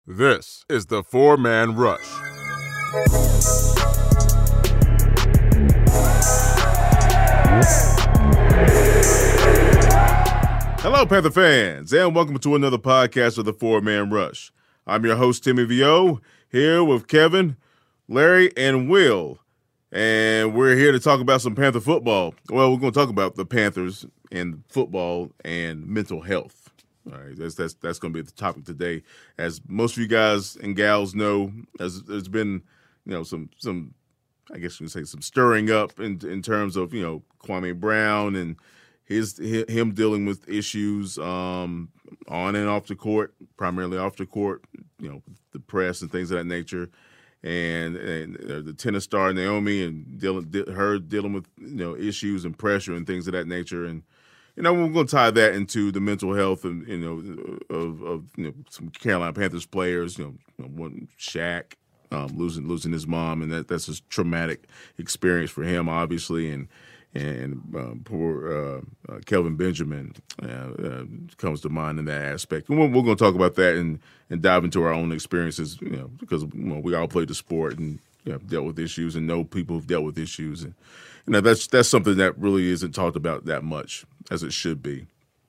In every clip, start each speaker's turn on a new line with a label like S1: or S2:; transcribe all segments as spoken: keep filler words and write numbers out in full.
S1: This is the Four-Man Rush. Hello, Panther fans, and welcome to another podcast of the Four-Man Rush. I'm your host, Timmy Vio, here with Kevin, Larry, and Will. And we're here to talk about some Panther football. Well, we're going to talk about the Panthers and football and mental health. All right, that's that's that's going to be the topic today. As most of you guys and gals know, as there's been, you know, some some, I guess you can say some stirring up in in terms of, you know, Kwame Brown and his him dealing with issues um, on and off the court, primarily off the court, you know, the press and things of that nature, and and the tennis star Naomi and dealing her dealing with, you know, issues and pressure and things of that nature. And you know, we're going to tie that into the mental health and, you know, of, of you know, some Carolina Panthers players, you know, you know one Shaq um, losing losing his mom, and that that's a traumatic experience for him, obviously, and and um, poor uh, uh, Kelvin Benjamin uh, uh, comes to mind in that aspect. And we're, we're going to talk about that and and dive into our own experiences, you know, because you know, we all played the sport and, you know, dealt with issues and know people who've dealt with issues, and you know, that's that's something that really isn't talked about that much as it should be.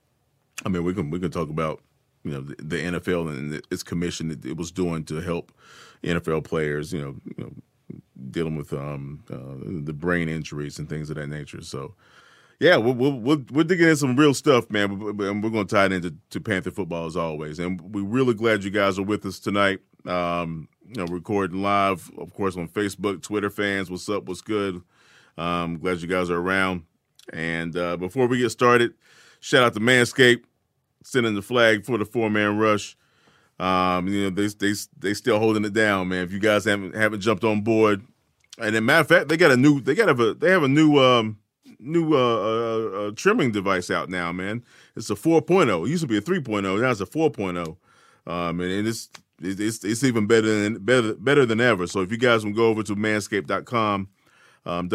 S1: I mean, we can we can talk about, you know, the, the N F L and its commission that it was doing to help N F L players, you know, you know dealing with um, uh, the brain injuries and things of that nature. So, yeah, we'll, we'll, we'll, we're digging in some real stuff, man, and we're going to tie it into to Panther football as always. And we're really glad you guys are with us tonight. Um, you know, recording live, of course, on Facebook, Twitter fans. What's up? What's good? Um, glad you guys are around. And uh, before we get started, shout out to Manscaped, sending the flag for the Four-Man Rush. Um, you know, they they they still holding it down, man. If you guys haven't haven't jumped on board, and as a matter of fact, they got a new they got a they have a new um, new uh, uh, uh, trimming device out now, man. It's a four point oh. It used to be a three point oh. Now it's a four point oh. Um, and, and it's it's it's even better than better better than ever. So if you guys can go over to manscaped dot com. Um,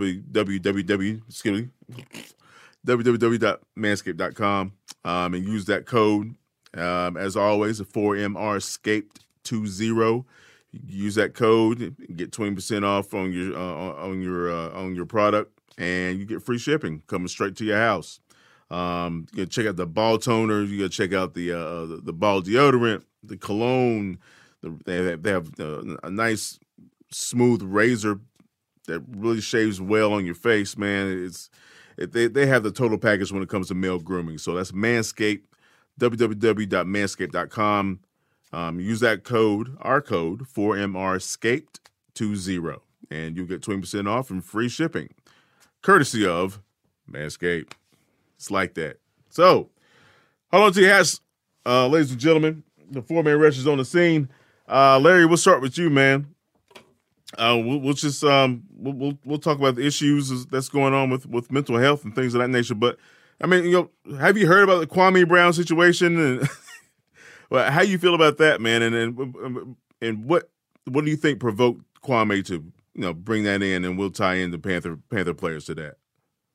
S1: www, excuse me, w w w dot manscaped dot com um, and use that code. Um, as always, a four M R scaped twenty. Use that code, get twenty percent off on your uh, on your uh, on your product, and you get free shipping coming straight to your house. Um, you can check out the ball toner. You got to check out the uh, the, the ball deodorant, the cologne. The, they have, they have uh, a nice smooth razor that really shaves well on your face, man. It's it, they they have the total package when it comes to male grooming. So that's Manscaped, w w w dot manscaped dot com. Um, use that code, our code, four M R scaped twenty, and you'll get twenty percent off and free shipping, courtesy of Manscaped. It's like that. So, hold on to your hats, uh, ladies and gentlemen. The Four-Man Rush is on the scene. Uh, Larry, we'll start with you, man. Uh, we'll, we'll just um, we'll, we'll we'll talk about the issues that's going on with, with mental health and things of that nature. But I mean, you know, have you heard about the Kwame Brown situation and well, how you feel about that, man? And and and what what do you think provoked Kwame to, you know, bring that in? And we'll tie in the Panther Panther players to that.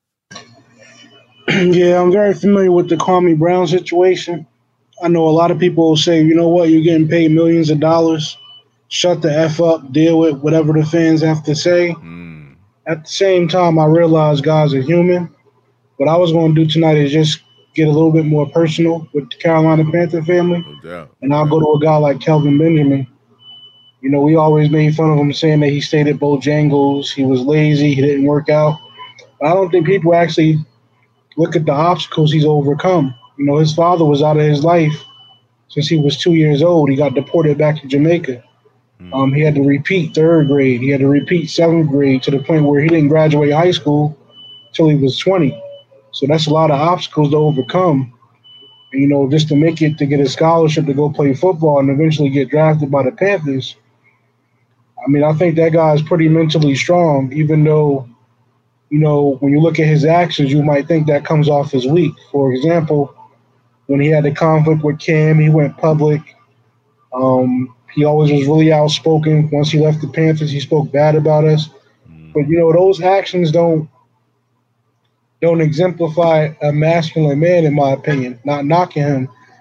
S2: Yeah, I'm very familiar with the Kwame Brown situation. I know a lot of people will say, you know what, you're getting paid millions of dollars. Shut the F up, deal with whatever the fans have to say. Mm. At the same time, I realize guys are human. What I was going to do tonight is just get a little bit more personal with the Carolina Panther family.
S1: No doubt.
S2: And I'll go to a guy like Kelvin Benjamin. You know, we always made fun of him saying that he stayed at Bojangles, he was lazy, he didn't work out. But I don't think people actually look at the obstacles he's overcome. You know, his father was out of his life since he was two years old. He got deported back to Jamaica. Um, he had to repeat third grade. He had to repeat seventh grade to the point where he didn't graduate high school until he was twenty. So that's a lot of obstacles to overcome. And, you know, just to make it to get a scholarship to go play football and eventually get drafted by the Panthers. I mean, I think that guy is pretty mentally strong, even though, you know, when you look at his actions, you might think that comes off as weak. For example, when he had the conflict with Cam, he went public. Um, He always was really outspoken. Once he left the Panthers, he spoke bad about us. Mm. But, you know, those actions don't don't exemplify a masculine man, in my opinion. Not knocking him.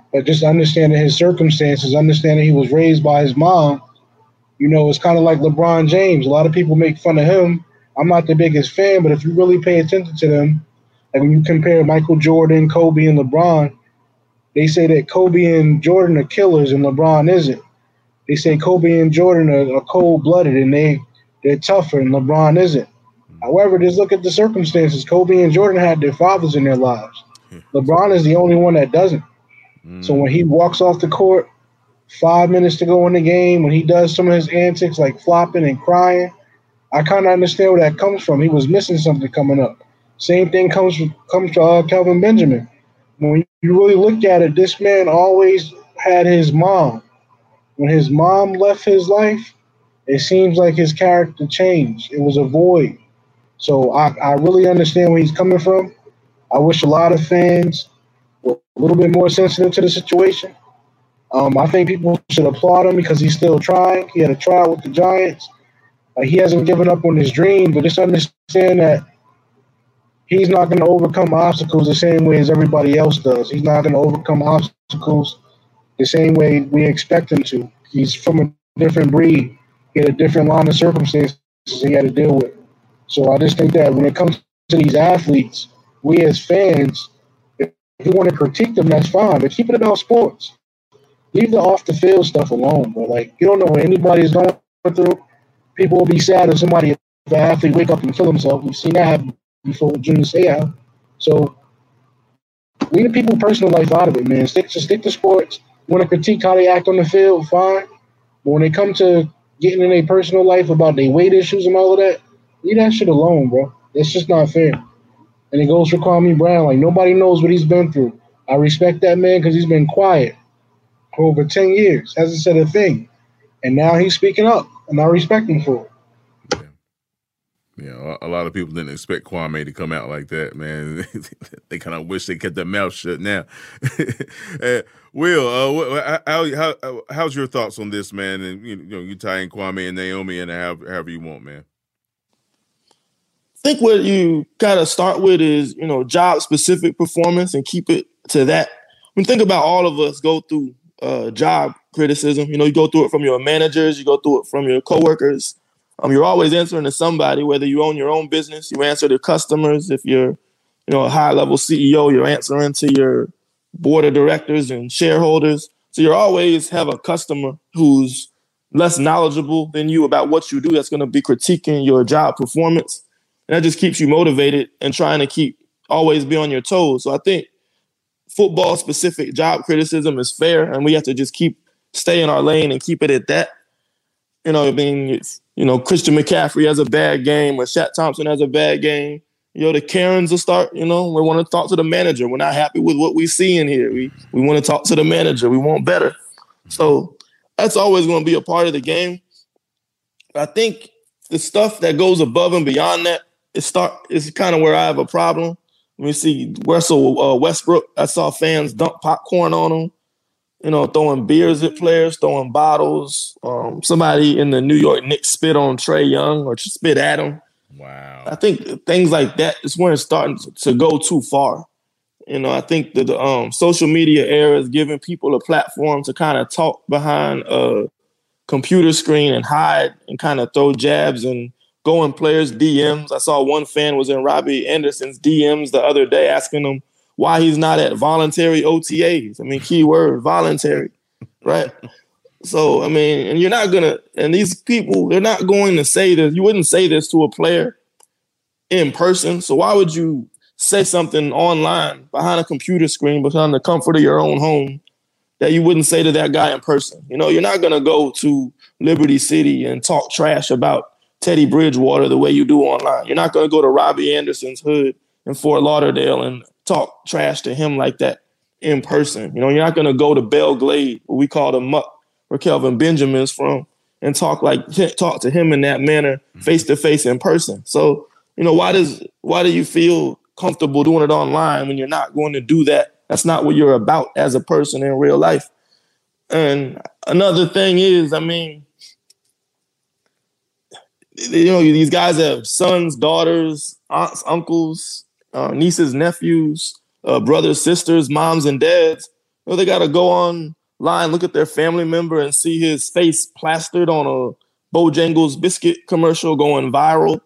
S2: But just understanding his circumstances, understanding he was raised by his mom, you know, it's kind of like LeBron James. A lot of people make fun of him. I'm not the biggest fan, but if you really pay attention to them, like when you compare Michael Jordan, Kobe, and LeBron, they say that Kobe and Jordan are killers and LeBron isn't. They say Kobe and Jordan are, are cold-blooded and they, they're tougher and LeBron isn't. However, just look at the circumstances. Kobe and Jordan had their fathers in their lives. LeBron is the only one that doesn't. Mm. So when he walks off the court, five minutes to go in the game, when he does some of his antics like flopping and crying, I kind of understand where that comes from. He was missing something coming up. Same thing comes from, comes to uh, Kelvin Benjamin. When you really look at it, this man always had his mom. When his mom left his life, it seems like his character changed. It was a void. So I, I really understand where he's coming from. I wish a lot of fans were a little bit more sensitive to the situation. Um, I think people should applaud him because he's still trying. He had a trial with the Giants. Uh, he hasn't given up on his dream, but just understand that he's not going to overcome obstacles the same way as everybody else does. He's not going to overcome obstacles the same way we expect him to. He's from a different breed. He had a different line of circumstances he had to deal with. So I just think that when it comes to these athletes, we as fans, if you want to critique them, that's fine, but keep it about sports. Leave the off-the-field stuff alone, bro. Like, you don't know what anybody's going through. People will be sad if somebody, if an athlete wake up and kill himself. We've seen that happen before with Junior Seau. So leave the people's personal life out of it, man. Stick to stick to sports. You want to critique how they act on the field, fine. But when they come to getting in their personal life about their weight issues and all of that, leave that shit alone, bro. That's just not fair. And it goes for Kwame Brown. Like, nobody knows what he's been through. I respect that man because he's been quiet for over ten years. Hasn't said a thing. And now he's speaking up, and I respect him for it.
S1: Yeah, a lot of people didn't expect Kwame to come out like that, man. They kind of wish they kept their mouth shut now. uh, Will, uh, how, how, how's your thoughts on this, man? And you know, you tie in Kwame and Naomi and however, however you want, man.
S3: I think what you got to start with is, you know, job-specific performance and keep it to that. I mean, think about all of us go through uh, job criticism. You know, you go through it from your managers, you go through it from your coworkers. Um, you're always answering to somebody, whether you own your own business, you answer to customers. If you're, you know, a high-level C E O, you're answering to your board of directors and shareholders. So you always have a customer who's less knowledgeable than you about what you do that's going to be critiquing your job performance. And that just keeps you motivated and trying to keep always be on your toes. So I think football-specific job criticism is fair, and we have to just keep stay in our lane and keep it at that. You know, I mean, it's, you know, Christian McCaffrey has a bad game, or Shaq Thompson has a bad game. You know, the Karens will start, you know, we want to talk to the manager. We're not happy with what we see in here. We we want to talk to the manager. We want better. So that's always going to be a part of the game. I think the stuff that goes above and beyond that is start is kind of where I have a problem. When you see Russell uh, Westbrook, I saw fans dump popcorn on him. You know, throwing beers at players, throwing bottles. Um, somebody in the New York Knicks spit on Trae Young or spit at him.
S1: Wow.
S3: I think things like that is when it's starting to go too far. You know, I think that the um, social media era is giving people a platform to kind of talk behind a computer screen and hide and kind of throw jabs and go in players' D Ms. I saw one fan was in Robbie Anderson's D Ms the other day asking him why he's not at voluntary O T As. I mean, key word, voluntary, right? So, I mean, and you're not going to, and these people, they're not going to say this. You wouldn't say this to a player in person. So why would you say something online behind a computer screen, behind the comfort of your own home that you wouldn't say to that guy in person? You know, you're not going to go to Liberty City and talk trash about Teddy Bridgewater the way you do online. You're not going to go to Robbie Anderson's hood in Fort Lauderdale and talk trash to him like that in person. You know, you're not going to go to Belle Glade, what we call the muck, where Kelvin Benjamin's from, and talk like talk to him in that manner, face to face in person. So, you know, why does why do you feel comfortable doing it online when you're not going to do that? That's not what you're about as a person in real life. And another thing is, I mean, you know, these guys have sons, daughters, aunts, uncles, uh, nieces, nephews, uh, brothers, sisters, moms, and dads. You know, they got to go online, look at their family member and see his face plastered on a Bojangles biscuit commercial going viral.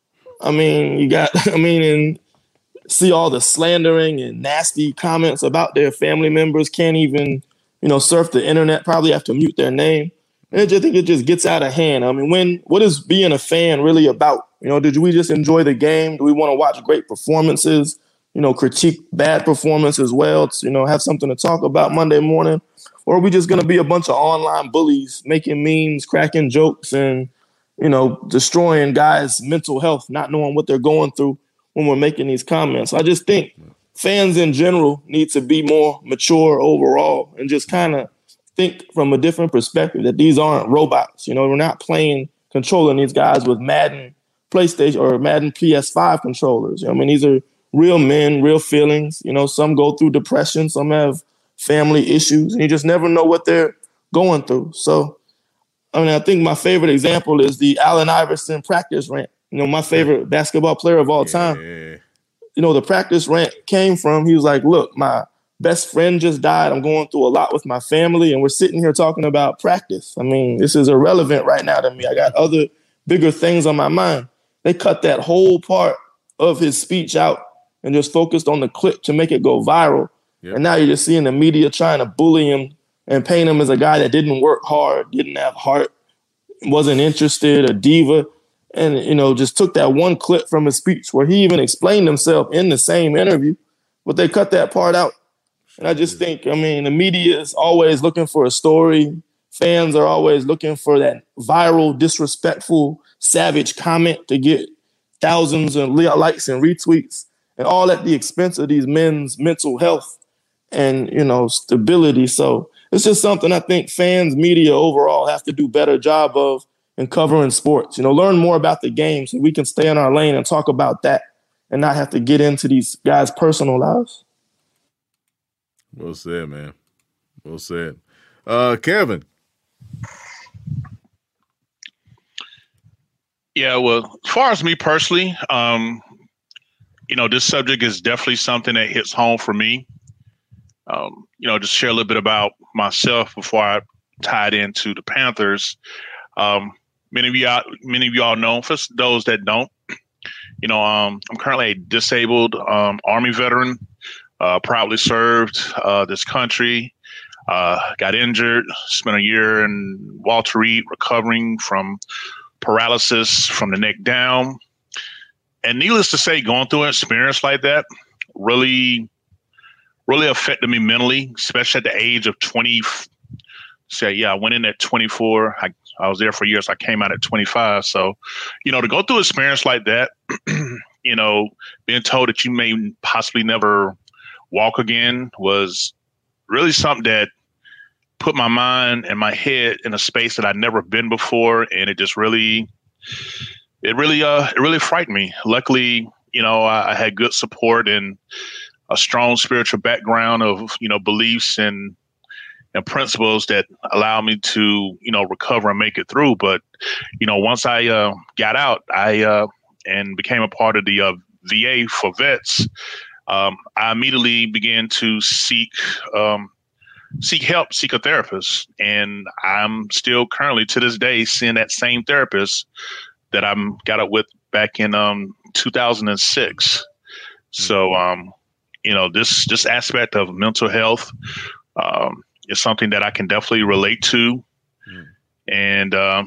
S3: I mean, you got, I mean, and see all the slandering and nasty comments about their family members, can't even, you know, surf the internet, probably have to mute their name. And I just think it just gets out of hand. I mean, when, what is being a fan really about? You know, did we just enjoy the game? Do we want to watch great performances? You know, critique bad performance as well, to, you know, have something to talk about Monday morning? Or are we just going to be a bunch of online bullies making memes, cracking jokes, and, you know, destroying guys' mental health, not knowing what they're going through when we're making these comments? I just think fans in general need to be more mature overall and just kind of think from a different perspective that these aren't robots. You know, we're not playing, controlling these guys with Madden PlayStation or Madden P S five controllers. You know, I mean, these are real men, real feelings. You know, some go through depression, some have family issues, and you just never know what they're going through. So, I mean, I think my favorite example is the Allen Iverson practice rant. You know, my favorite basketball player of all time.
S1: Yeah.
S3: You know, the practice rant came from, he was like, look, my best friend just died. I'm going through a lot with my family, and we're sitting here talking about practice. I mean, this is irrelevant right now to me. I got other bigger things on my mind. They cut that whole part of his speech out and just focused on the clip to make it go viral. Yep. And now you're just seeing the media trying to bully him and paint him as a guy that didn't work hard, didn't have heart, wasn't interested, a diva. And, you know, just took that one clip from his speech where he even explained himself in the same interview, but they cut that part out. And I just think, I mean, the media is always looking for a story. Fans are always looking for that viral, disrespectful, savage comment to get thousands of likes and retweets, and all at the expense of these men's mental health and, you know, stability. So it's just something I think fans, media overall have to do a better job of in covering sports. You know, learn more about the game so we can stay in our lane and talk about that and not have to get into these guys' personal lives.
S1: Well said, man. Well said. Uh, Kevin.
S4: Yeah, well, as far as me personally, um, you know, this subject is definitely something that hits home for me. Um, you know, just share a little bit about myself before I tied into the Panthers. Um, many of y'all, many of y'all know, for those that don't, you know, um, I'm currently a disabled um, Army veteran. Uh, proudly served uh, this country, uh, got injured, spent a year in Walter Reed recovering from paralysis from the neck down. And needless to say, going through an experience like that really, really affected me mentally, especially at the age of twenty. Say, yeah, I went in at twenty-four. I, I was there for years. I came out at twenty-five. So, you know, to go through an experience like that, you know, being told that you may possibly never walk again was really something that put my mind and my head in a space that I'd never been before. And it just really, it really, uh, it really frightened me. Luckily, you know, I, I had good support and a strong spiritual background of, you know, beliefs and, and principles that allow me to, you know, recover and make it through. But, you know, once I uh, got out, I uh, and became a part of the uh, V A for vets, Um, I immediately began to seek um, seek help, seek a therapist. And I'm still currently to this day seeing that same therapist that I got up with back in um, two thousand six. So, um, you know, this this aspect of mental health um, is something that I can definitely relate to. Mm. And, um,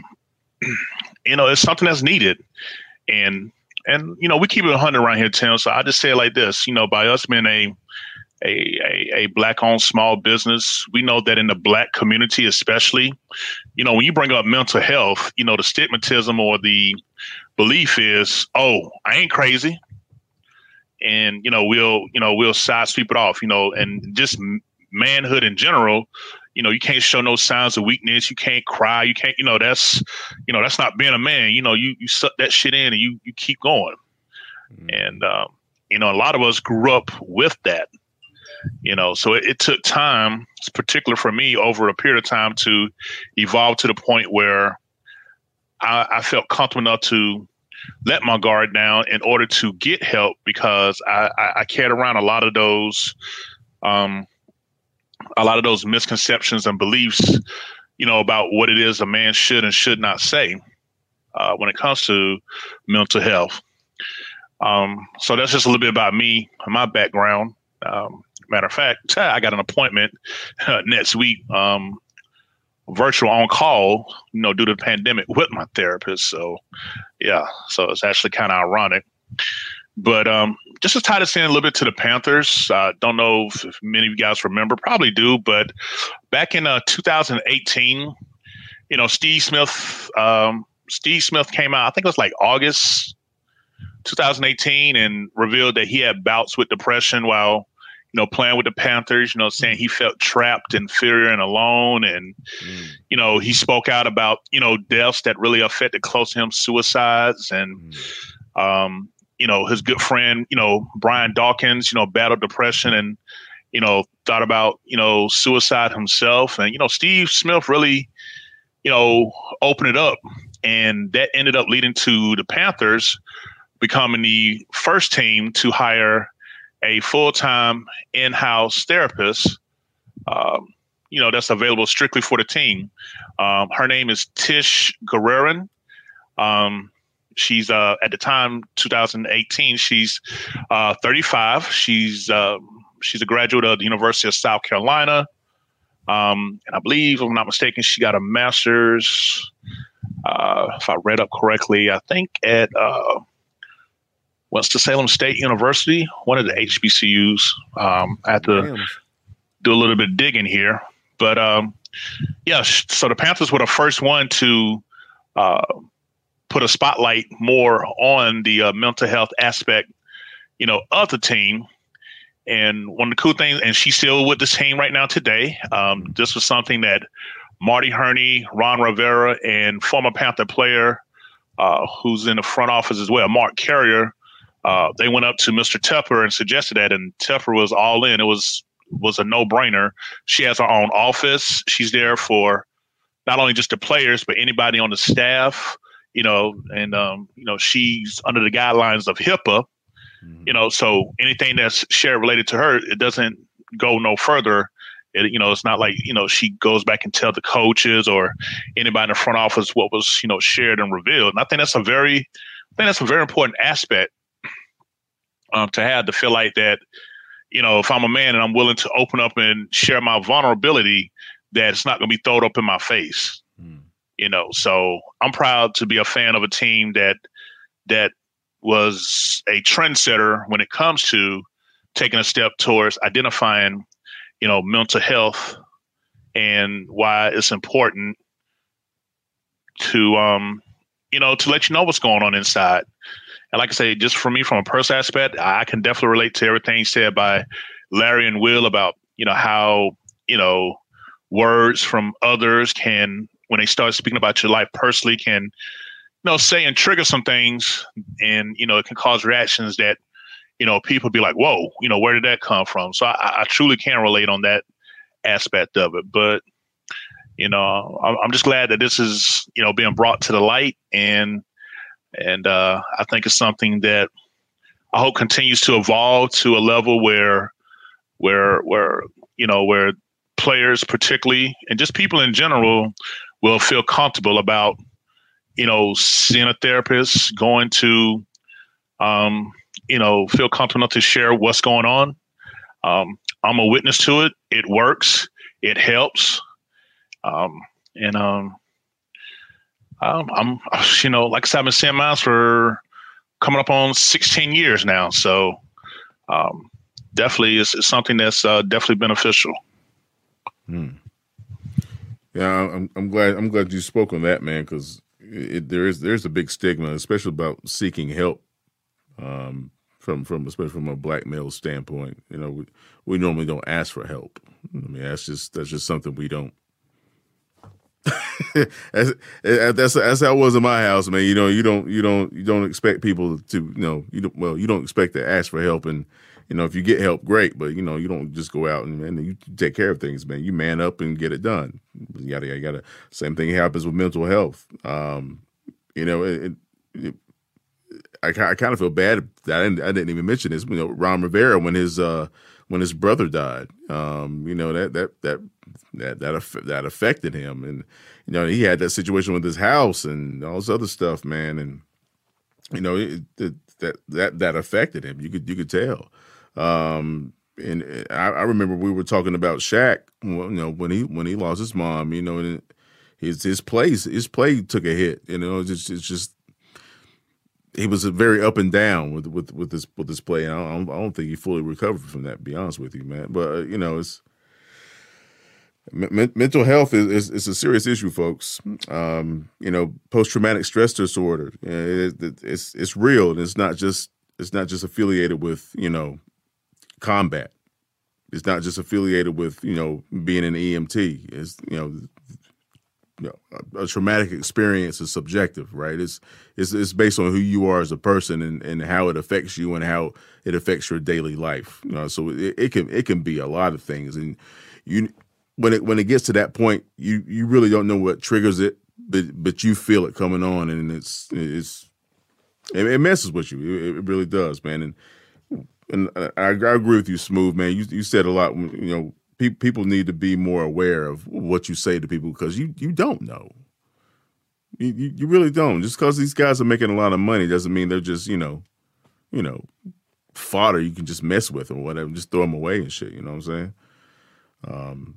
S4: you know, it's something that's needed. And And, you know, we keep it one hundred around here, Tim. So I just say it like this, you know, by us being a, a, a, a black-owned small business, we know that in the black community especially, you know, when you bring up mental health, you know, the stigmatism or the belief is, oh, I ain't crazy. And, you know, we'll, you know, we'll side sweep it off, you know, and just manhood in general. You know, you can't show no signs of weakness. You can't cry. You can't, you know, that's, you know, that's not being a man. You know, you, you suck that shit in and you, you keep going. Mm-hmm. And, um, you know, a lot of us grew up with that, you know, so it, it took time, particularly for me, over a period of time to evolve to the point where I, I felt comfortable enough to let my guard down in order to get help, because I, I, I carried around a lot of those, um, a lot of those misconceptions and beliefs, you know, about what it is a man should and should not say uh, when it comes to mental health. Um, so that's just a little bit about me and my background. Um, matter of fact, I got an appointment uh, next week, um, virtual on call, you know, due to the pandemic with my therapist. So, yeah, so it's actually kind of ironic. But um, just to tie this in a little bit to the Panthers, I uh, don't know if, if many of you guys remember, probably do, but back in uh, two thousand eighteen, you know, Steve Smith, um, Steve Smith came out, I think it was like August two thousand eighteen, and revealed that he had bouts with depression while, you know, playing with the Panthers, you know, saying he felt trapped, inferior, and alone. And, mm. you know, he spoke out about, you know, deaths that really affected close to him, suicides. And, mm. um, you know, his good friend, you know, Brian Dawkins, you know, battled depression and, you know, thought about, you know, suicide himself. And, you know, Steve Smith really, you know, opened it up. And that ended up leading to the Panthers becoming the first team to hire a full-time in-house therapist, um, you know, that's available strictly for the team. Um, her name is Tish Guerrerin. Um, she's, uh, at the time, two thousand eighteen, she's uh, thirty-five. She's uh, she's a graduate of the University of South Carolina. Um, and I believe, if I'm not mistaken, she got a master's, uh, if I read up correctly, I think at uh, Winston-Salem State University, one of the H B C Us. Um, I had to Damn. do a little bit of digging here. But, um, yeah, so the Panthers were the first one to uh, put a spotlight more on the uh, mental health aspect, you know, of the team. And one of the cool things, and she's still with the team right now today. Um, this was something that Marty Hurney, Ron Rivera, and former Panther player uh, who's in the front office as well, Mark Carrier, uh, they went up to Mister Tepper and suggested that, and Tepper was all in. It was was a no-brainer. She has her own office. She's there for not only just the players, but anybody on the staff, you know, and, um, you know, she's under the guidelines of HIPAA. You know, so anything that's shared related to her, it doesn't go no further. It, you know, it's not like, you know, she goes back and tell the coaches or anybody in the front office what was, you know, shared and revealed. And I think that's a very, I think that's a very important aspect um, to have, to feel like that, you know, if I'm a man and I'm willing to open up and share my vulnerability, that it's not going to be thrown up in my face. Mm. You know, so I'm proud to be a fan of a team that, that, was a trendsetter when it comes to taking a step towards identifying, you know, mental health and why it's important to, um, you know, to let you know what's going on inside. And like I say, just for me, from a personal aspect, I can definitely relate to everything said by Larry and Will about, you know, how, you know, words from others can, when they start speaking about your life personally, can, you know, say and trigger some things, and, you know, it can cause reactions that, you know, people be like, whoa, you know, where did that come from? So I, I truly can relate on that aspect of it. But, you know, I'm, I'm just glad that this is, you know, being brought to the light. And, and uh, I think it's something that I hope continues to evolve to a level where, where, where, you know, where players particularly, and just people in general, will feel comfortable about, you know, seeing a therapist, going to, um, you know, feel comfortable enough to share what's going on. Um, I'm a witness to it. It works. It helps. Um, and um, I'm, I'm, you know, like I said, I've been seeing mine for coming up on sixteen years now. So um, definitely it's, it's something that's uh, definitely beneficial.
S1: Hmm. Yeah, I'm, I'm glad. I'm glad you spoke on that, man, because It, there is there's a big stigma, especially about seeking help, um, from from especially from a black male standpoint. You know, we, we normally don't ask for help. I mean, that's just that's just something we don't. that's, that's that's how it was in my house, man. You know, you don't you don't you don't expect people to, you know, you don't well you don't expect to ask for help, and you know, if you get help, great, but you know, you don't just go out and, and you take care of things, man. You man up and get it done. You gotta, you gotta. Same thing happens with mental health. Um, you know, it, it, I, I kind of feel bad that I didn't, I didn't even mention this. You know, Ron Rivera when his uh, when his brother died. Um, you know that that that that that that affected him, and you know he had that situation with his house and all this other stuff, man. And you know it, it, that that that affected him. You could you could tell. Um, and I, I remember we were talking about Shaq. You know when he when he lost his mom. You know and his his play his play took a hit. You know it's just, it's just he was very up and down with with with this with this play. And I don't, I don't think he fully recovered from that. To be honest with you, man. But uh, you know it's. M- mental health is, is, is a serious issue, folks. Um, you know, post-traumatic stress disorder. It, it, it's it's real, and it's not just it's not just affiliated with you know combat. It's not just affiliated with you know being an E M T. It's you know, you know a, a traumatic experience is subjective, right? It's it's it's based on who you are as a person and, and how it affects you and how it affects your daily life. You know, so it, it can it can be a lot of things, and you. When it when it gets to that point, you, you really don't know what triggers it, but but you feel it coming on, and it's it's it, it messes with you. It, it really does, man. And and I, I agree with you, Smooth, man. You you said a lot. You know, pe- people need to be more aware of what you say to people because you you don't know. You, you you really don't. Just because these guys are making a lot of money doesn't mean they're just you know, you know, fodder you can just mess with or whatever. Just throw them away and shit. You know what I'm saying? Um.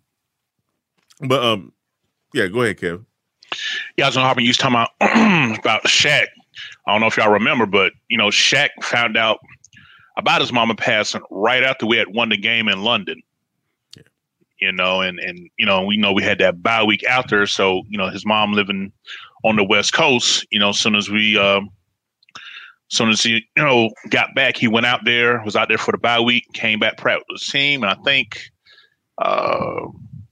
S1: But um, yeah, go ahead, Kev.
S4: Yeah, I was gonna hop in. You was talking about about Shaq. I don't know if y'all remember, but you know, Shaq found out about his mama passing right after we had won the game in London. Yeah. You know, and and you know, we know we had that bye week after, so you know, his mom living on the West Coast. You know, as soon as we, um, as soon as he you know got back, he went out there, was out there for the bye week, came back proud with his team, and I think. Uh,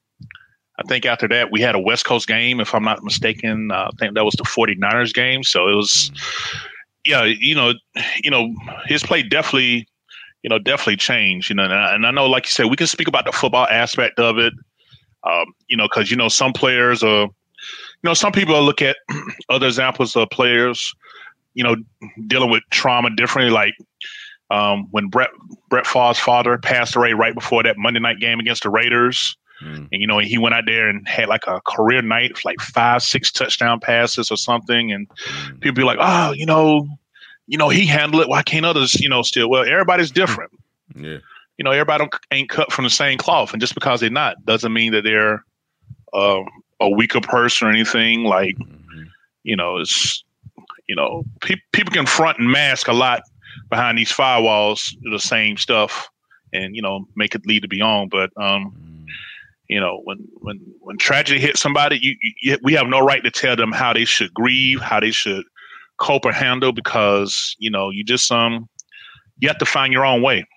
S4: I think after that, we had a West Coast game, if I'm not mistaken. Uh, I think that was the 49ers game. So it was, yeah, you know, you know, his play definitely, you know, definitely changed. You know, and I, and I know, like you said, we can speak about the football aspect of it. Um, you know, because you know, some players are, you know, some people look at other examples of players, you know, dealing with trauma differently. Like um, when Brett Brett Favre's father passed away right before that Monday night game against the Raiders. Mm. And, you know, he went out there and had like a career night, like five, six touchdown passes or something. And mm. people be like, oh, you know, you know, he handled it. Why can't others, you know, still? Well, everybody's different.
S1: Yeah.
S4: You know, everybody don't, ain't cut from the same cloth. And just because they're not doesn't mean that they're uh, a weaker person or anything. Like, mm-hmm. you know, it's, you know, pe- people can front and mask a lot behind these firewalls, the same stuff and, you know, make it lead to beyond. But, um, mm. You know, when when when tragedy hits somebody, you, you, we have no right to tell them how they should grieve, how they should cope or handle, because you know you just um you have to find your own way.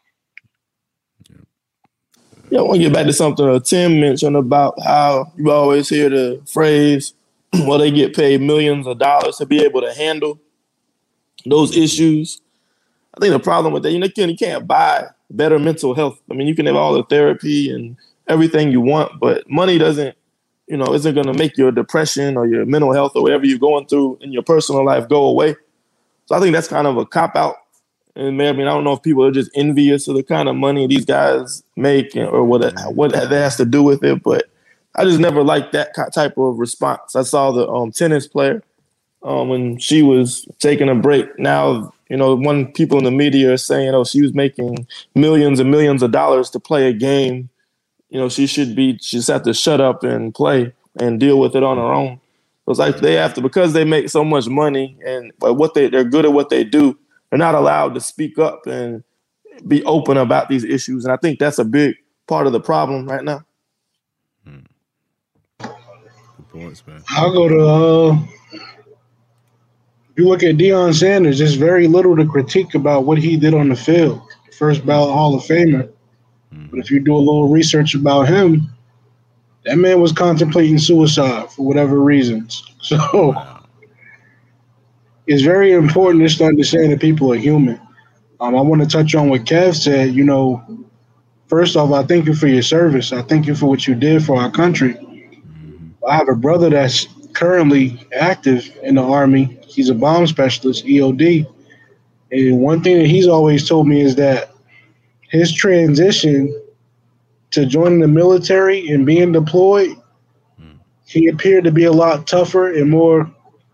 S3: Yeah, I want to get back to something uh, Tim mentioned about how you always hear the phrase, "Well, they get paid millions of dollars to be able to handle those issues." I think the problem with that, you know, you can't buy better mental health. I mean, you can have all the therapy and everything you want, but money doesn't, you know, isn't going to make your depression or your mental health or whatever you're going through in your personal life go away. So I think that's kind of a cop out. And I mean, I don't know if people are just envious of the kind of money these guys make or what what that has to do with it. But I just never liked that type of response. I saw the um, tennis player um, when she was taking a break. Now, you know, when people in the media are saying, oh, she was making millions and millions of dollars to play a game. You know, she should be, she just have to shut up and play and deal with it on her own. It's like they have to, because they make so much money and what they, they're good at what they do, they're not allowed to speak up and be open about these issues. And I think that's a big part of the problem right now.
S1: Hmm. Good points, man.
S2: I'll go to, uh, if you look at Deion Sanders, there's very little to critique about what he did on the field. First ballot Hall of Famer. But if you do a little research about him, that man was contemplating suicide for whatever reasons. So wow. It's very important just to understand that people are human. Um, I want to touch on what Kev said. You know, first off, I thank you for your service. I thank you for what you did for our country. I have a brother that's currently active in the Army. He's a bomb specialist, E O D. And one thing that he's always told me is that his transition to joining the military and being deployed, mm. he appeared to be a lot tougher and more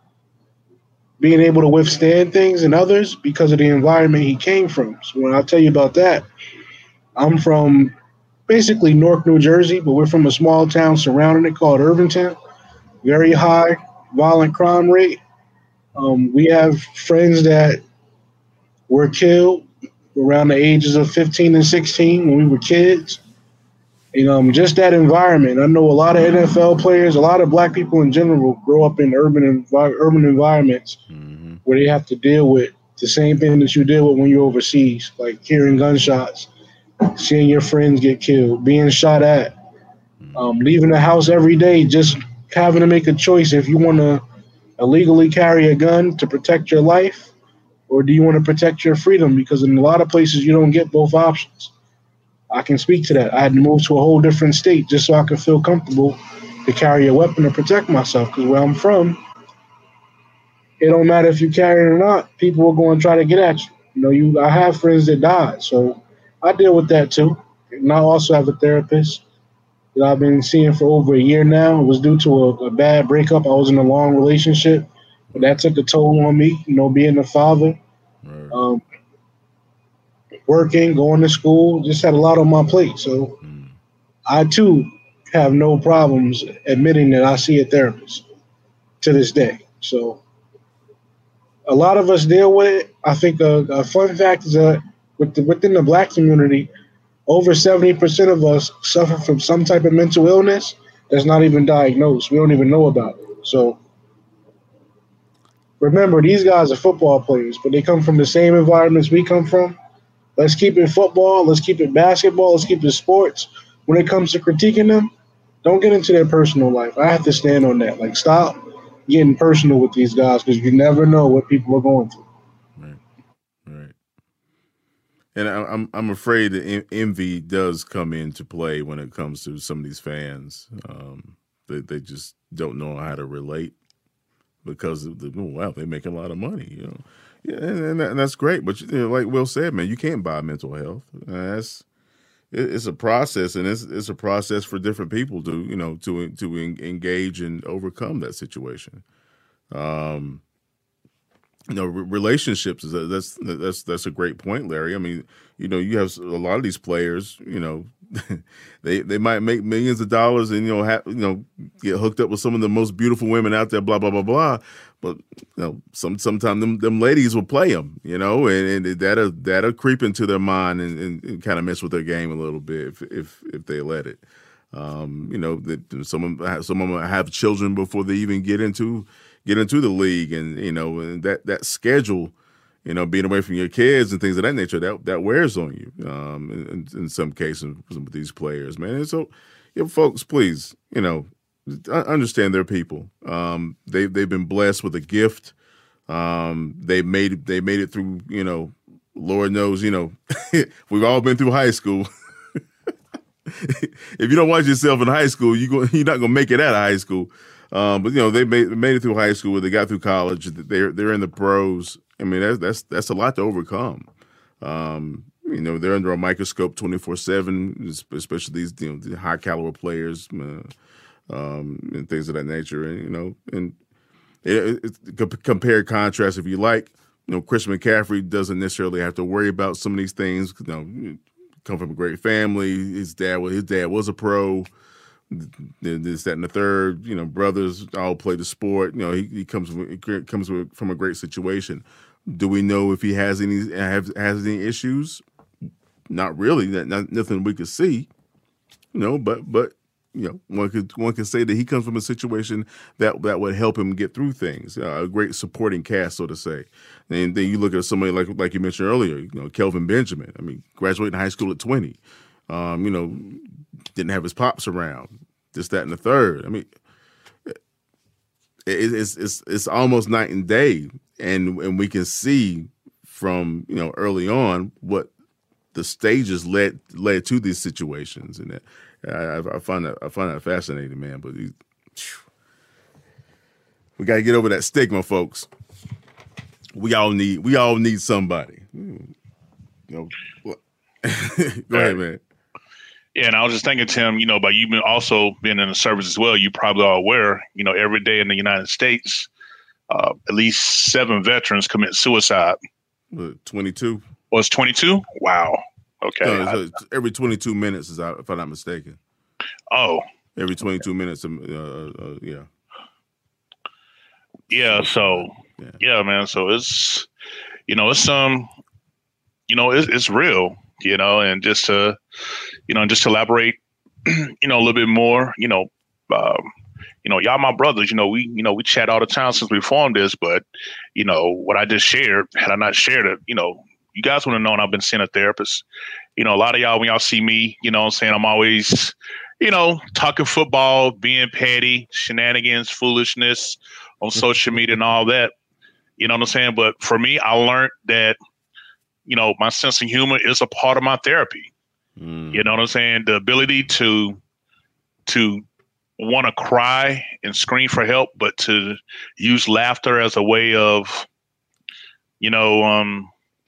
S2: being able to withstand things than others because of the environment he came from. So when I'll tell you about that, I'm from basically Newark, New Jersey, but we're from a small town surrounding it called Irvington. Very high violent crime rate. Um, we have friends that were killed around the ages of fifteen and sixteen when we were kids. And um, just that environment. I know a lot of N F L players, a lot of black people in general grow up in urban envi- urban environments mm-hmm. where they have to deal with the same thing that you deal with when you're overseas, like hearing gunshots, seeing your friends get killed, being shot at, um, leaving the house every day, just having to make a choice if you want to illegally carry a gun to protect your life or do you want to protect your freedom? Because in a lot of places you don't get both options. I can speak to that. I had to move to a whole different state just so I could feel comfortable to carry a weapon to protect myself. Because where I'm from, it don't matter if you carry it or not. People are going to try to get at you. You know, you. I have friends that died, so I deal with that too. And I also have a therapist that I've been seeing for over a year now. It was due to a, a bad breakup. I was in a long relationship, but that took a toll on me. You know, being a father. Right. Um, working, going to school, just had a lot on my plate. So mm. I, too, have no problems admitting that I see a therapist to this day. So a lot of us deal with it. I think a, a fun fact is that with the, within the black community, over seventy percent of us suffer from some type of mental illness that's not even diagnosed. We don't even know about it. So remember, these guys are football players, but they come from the same environments we come from. Let's keep it football. Let's keep it basketball. Let's keep it sports. When it comes to critiquing them, don't get into their personal life. I have to stand on that. Like, stop getting personal with these guys because you never know what people are going through.
S1: Right, right. And I, I'm I'm afraid that envy does come into play when it comes to some of these fans. Um, they they just don't know how to relate because of the oh, wow, they make a lot of money, you know. Yeah, and, and that's great, but you know, like Will said, man, you can't buy mental health. Uh, that's it, it's a process, and it's it's a process for different people to you know to to en- engage and overcome that situation. Um, you know, re- relationships is a, that's that's that's a great point, Larry. I mean, you know, you have a lot of these players, you know, they they might make millions of dollars and you know have, you know get hooked up with some of the most beautiful women out there, blah blah blah blah. But you know, some sometimes them, them ladies will play them, you know, and, and that'll that'll creep into their mind and, and, and kind of mess with their game a little bit if if, if they let it. Um, you know, that some of them, some of them have children before they even get into get into the league, and you know, and that that schedule, you know, being away from your kids and things of that nature, that that wears on you. Um, in, in some cases, with these players, man. And so, yeah, folks, please, you know. Understand their people. Um, they they've been blessed with a gift. Um, they made they made it through. You know, Lord knows. You know, we've all been through high school. If you don't watch yourself in high school, you go, you're not gonna make it out of high school. Um, but you know, they made made it through high school. They got through college. They're they're in the pros. I mean, that's that's that's a lot to overcome. Um, you know, they're under a microscope twenty-four seven, especially these you know the high caliber players. Uh, Um, and things of that nature, and you know, and it, it, compare contrast if you like. You know, Christian McCaffrey doesn't necessarily have to worry about some of these things. You know, come from a great family. His dad was his dad was a pro. This, that, and the third. You know, brothers all play the sport. You know, he, he comes from, he comes from a great situation. Do we know if he has any have has any issues? Not really. Not, not nothing we could see. You know, but but. You know, one could one could say that he comes from a situation that that would help him get through things. Uh, a great supporting cast, so to say. And then you look at somebody like like you mentioned earlier, you know, Kelvin Benjamin. I mean, graduating high school at twenty. Um, you know, didn't have his pops around. This, that, and the third. I mean, it, it's it's it's almost night and day, and and we can see from you know early on what the stages led led to these situations, and that. I, I find that I find that fascinating, man. But he, we got to get over that stigma, folks. we all need we all need somebody. You know, go ahead, man.
S4: Yeah, and I was just thinking, Tim, you know, by you been also being in the service as well, you probably are aware, you know, every day in the United States, uh, at least seven veterans commit suicide.
S1: twenty-two.
S4: Oh, it's twenty-two? Wow. Okay.
S1: No, so every twenty-two minutes, is if I'm not mistaken.
S4: Oh.
S1: Every twenty-two minutes, uh, uh, yeah.
S4: Yeah, so, yeah. yeah, man, so it's, you know, it's, um, you know, it's, it's real, you know, and just to, you know, just to elaborate, you know, a little bit more, you know, um, you know, y'all my brothers, you know, we, you know, we chat all the time since we formed this, but, you know, what I just shared, had I not shared it, you know, you guys would have known I've been seeing a therapist. You know, a lot of y'all, when y'all see me, you know what I'm saying, I'm always, you know, talking football, being petty, shenanigans, foolishness on social media and all that. You know what I'm saying? But for me, I learned that, you know, my sense of humor is a part of my therapy. Mm. You know what I'm saying? The ability to, to want to cry and scream for help, but to use laughter as a way of, you know, um,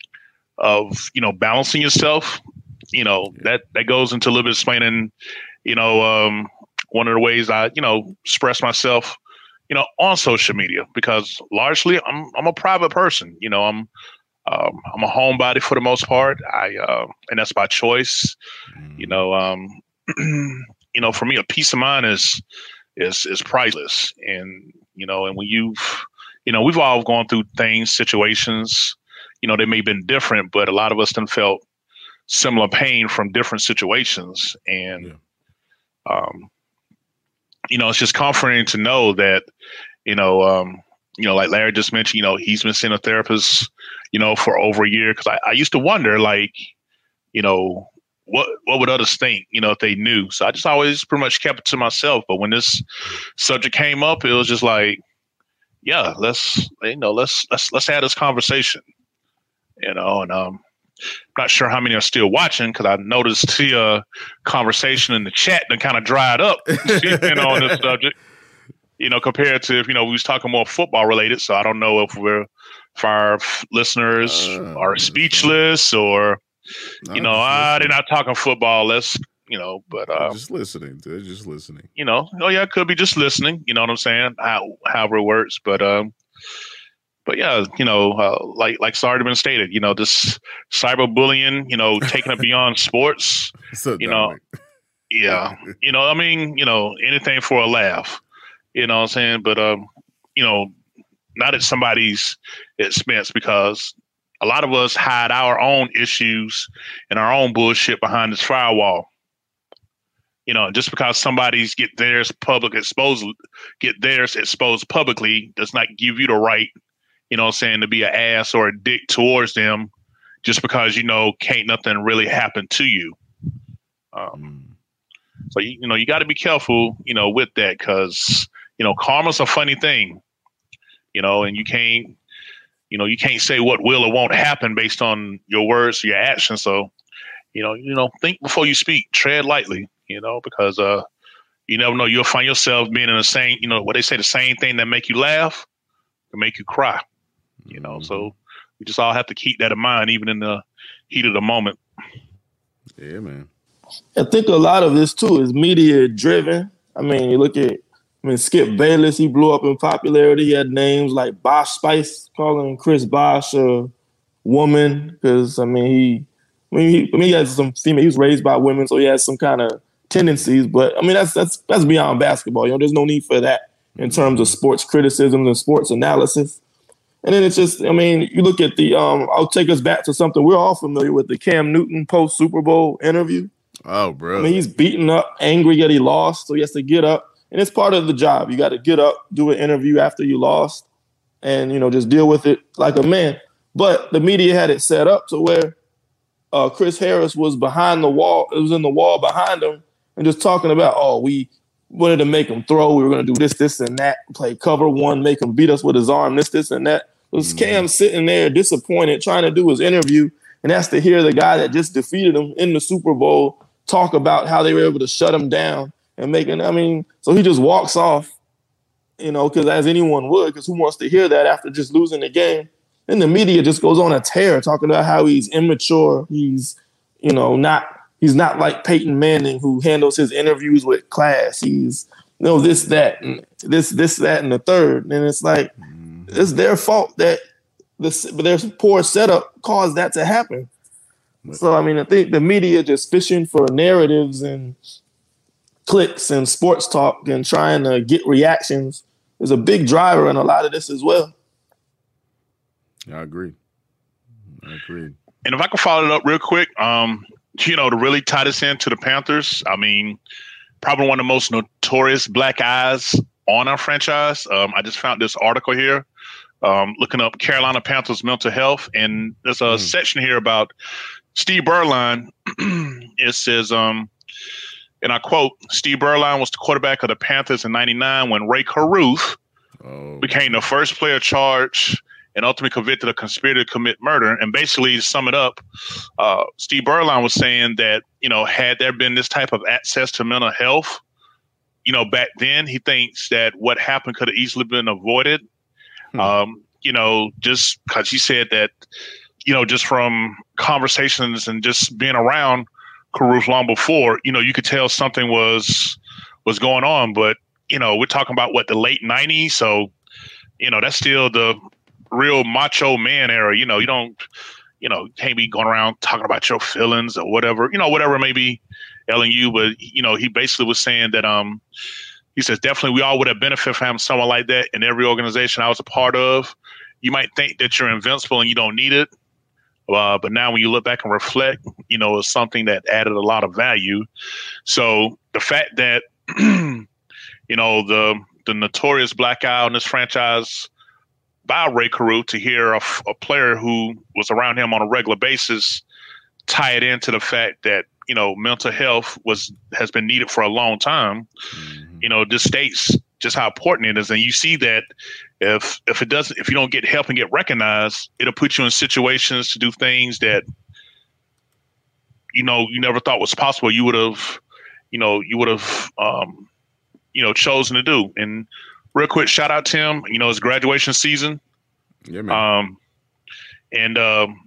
S4: of, you know, balancing yourself, you know, yeah. that, that goes into a little bit of explaining, you know, um, one of the ways I, you know, express myself, you know, on social media, because largely I'm, I'm a private person, you know, I'm, um, I'm a homebody for the most part. I, uh, and that's by choice, mm. you know, um, you know, for me, a peace of mind is, is, is priceless. And, you know, and when you've, you know, we've all gone through things, situations, you know, they may have been different, but a lot of us done felt similar pain from different situations. And, yeah. um, you know, it's just comforting to know that, you know, um, you know, like Larry just mentioned, you know, he's been seeing a therapist, you know, for over a year. Cause I, I used to wonder, like, you know, what, what would others think, you know, if they knew? So I just always pretty much kept it to myself. But when this subject came up, it was just like, yeah, let's, you know, let's, let's, let's have this conversation, you know, and, um, not sure how many are still watching, because I noticed the uh, conversation in the chat that kind of dried up, you know, on this subject, you know, compared to if, you know, we was talking more football related. So I don't know if we're, if our listeners uh, are speechless or, you know, ah, they're not talking football. Let's, you know, but uh,
S1: just listening. They're just listening.
S4: You know, oh yeah, it could be just listening. You know what I'm saying? How, however it works, but um. But yeah, you know, uh, like like already been stated, you know, this cyberbullying, you know, taking it beyond sports, so you know, yeah, you know, I mean, you know, anything for a laugh, you know what I'm saying? But, um, you know, not at somebody's expense, because a lot of us hide our own issues and our own bullshit behind this firewall. You know, just because somebody's get theirs public exposed, get theirs exposed publicly does not give you the right, you know what I'm saying, to be an ass or a dick towards them just because, you know, can't nothing really happen to you. Um, mm. So, you, you know, you got to be careful, you know, with that, because, you know, karma's a funny thing, you know, and you can't, you know, you can't say what will or won't happen based on your words or your actions. So, you know, you know, think before you speak, tread lightly, you know, because uh, you never know, you'll find yourself being in the same, you know, what they say, the same thing that make you laugh can make you cry. You know, so we just all have to keep that in mind, even in the heat of the moment.
S1: Yeah, man.
S3: I think a lot of this, too, is media driven. I mean, you look at, I mean, Skip Bayless, he blew up in popularity. He had names like Bosch Spice, calling Chris Bosch a woman, because, I mean, he, I mean, he, I mean, he has some female, he was raised by women, so he has some kind of tendencies. But, I mean, that's that's that's beyond basketball. You know, there's no need for that in terms of sports criticism and sports analysis. And then it's just, I mean, you look at the, um, I'll take us back to something we're all familiar with, the Cam Newton post-Super Bowl interview.
S1: Oh, bro.
S3: I mean, he's beaten up, angry that he lost, so he has to get up. And it's part of the job. You got to get up, do an interview after you lost, and, you know, just deal with it like a man. But the media had it set up to where uh, Chris Harris was behind the wall. It was in the wall behind him and just talking about, oh, we wanted to make him throw. We were going to do this, this, and that, play cover one, make him beat us with his arm, this, this, and that. It was Cam sitting there disappointed, trying to do his interview, and has to hear the guy that just defeated him in the Super Bowl talk about how they were able to shut him down and making, I mean, so he just walks off, you know, because as anyone would, because who wants to hear that after just losing the game? And the media just goes on a tear talking about how he's immature. He's, you know, not he's not like Peyton Manning, who handles his interviews with class. He's, you know, this, that, and this, this, that, and the third. And it's like, mm-hmm. it's their fault that the, their poor setup caused that to happen. So, I mean, I think the media just fishing for narratives and clicks and sports talk and trying to get reactions is a big driver in a lot of this as well.
S1: I agree. I agree.
S4: And if I can follow it up real quick, um, you know, to really tie this into the Panthers, I mean, probably one of the most notorious black eyes on our franchise. Um, I just found this article here, um, looking up Carolina Panthers mental health. And there's a mm. section here about Steve Berline. It says, um, and I quote, Steve Berline was the quarterback of the Panthers in ninety-nine when Ray Caruth oh. became the first player charged and ultimately convicted of conspiracy to commit murder. And basically, to sum it up, uh, Steve Berline was saying that, you know, had there been this type of access to mental health, you know, back then, he thinks that what happened could have easily been avoided. Hmm. Um, you know, just because he said that, you know, just from conversations and just being around Caruth long before, you know, you could tell something was was going on. But, you know, we're talking about, what, the late nineties? So, you know, that's still the real macho man era. You know, you don't, you know, can't be going around talking about your feelings or whatever, you know, whatever it may be ailing you. But, you know, he basically was saying that, um, he says, definitely we all would have benefited from having someone like that in every organization I was a part of. You might think that you're invincible and you don't need it. Uh, but now when you look back and reflect, you know, it's something that added a lot of value. So the fact that, you know, the, the notorious black eye on this franchise by Ray Caruth, to hear a, a player who was around him on a regular basis tie it into the fact that, you know, mental health was has been needed for a long time. Mm-hmm. You know, this states just how important it is. And you see that if if it doesn't, if you don't get help and get recognized, it'll put you in situations to do things that, you know, you never thought was possible. You would have, you know, you would have, um, you know, chosen to do. And real quick, shout out to him. You know, his graduation season.
S1: Yeah, man.
S4: Um, and um,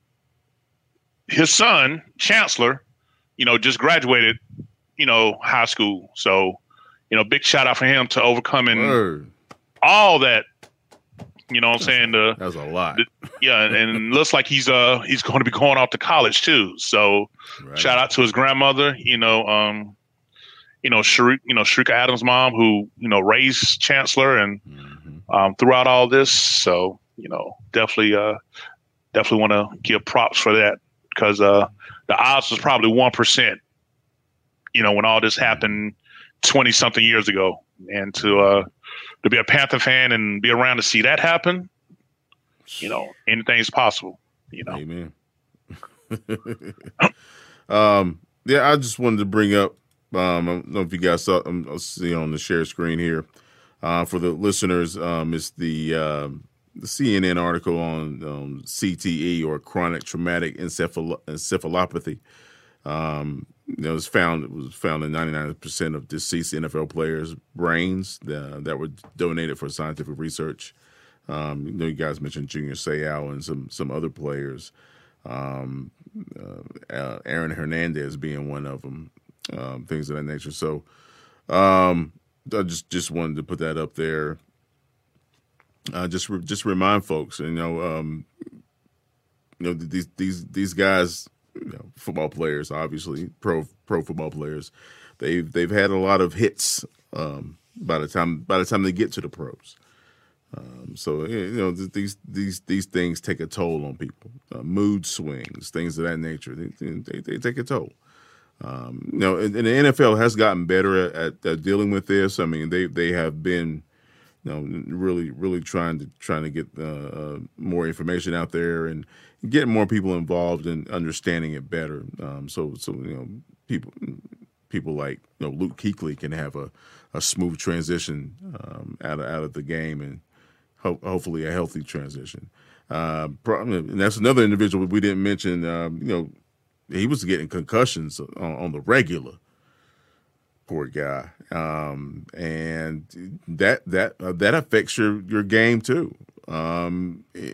S4: his son, Chancellor, you know, just graduated, you know, high school. So, you know, big shout out for him to overcoming Word. all that. You know what I'm saying? The,
S1: That's a lot.
S4: The, yeah, and looks like he's uh he's going to be going off to college too. So, right. Shout out to his grandmother. You know, um, you know, Sharika, you know, Sharika Adams' mom, who, you know, raised Chancellor and mm-hmm. um, throughout all this. So, you know, definitely, uh, definitely want to give props for that, because uh, the odds was probably one percent, you know, when all this happened twenty something years ago. And to, uh, to be a Panther fan and be around to see that happen, you know, anything's possible, you know.
S1: Amen. um, yeah, I just wanted to bring up, Um, I don't know if you guys saw, um, I'll see on the share screen here. Uh, for the listeners, um, it's the, uh, the C N N article on um, C T E, or chronic traumatic encephalo- encephalopathy. Um, you know, it was found it was found in ninety-nine percent of deceased N F L players' brains uh, that were donated for scientific research. Um, you know, you guys mentioned Junior Seau and some some other players. Um, uh, uh, Aaron Hernandez being one of them. Um, things of that nature. So um, I just just wanted to put that up there. Uh, just re- just remind folks, you know, um, you know these these these guys, you know, football players, obviously pro pro football players. They've they've had a lot of hits um, by the time by the time they get to the pros. Um, so you know these these these things take a toll on people. Uh, mood swings, things of that nature. They they, they take a toll. Um, you know, and, and the N F L has gotten better at, at dealing with this. I mean, they they have been, you know, really really trying to trying to get uh, uh, more information out there and get more people involved in understanding it better. Um, so so you know, people people like you know Luke Kuechly can have a, a smooth transition um, out of out of the game, and ho- hopefully a healthy transition. Uh, and that's another individual we didn't mention. Um, you know. He was getting concussions on, on the regular, poor guy, um, and that that uh, that affects your, your game too. Um, it,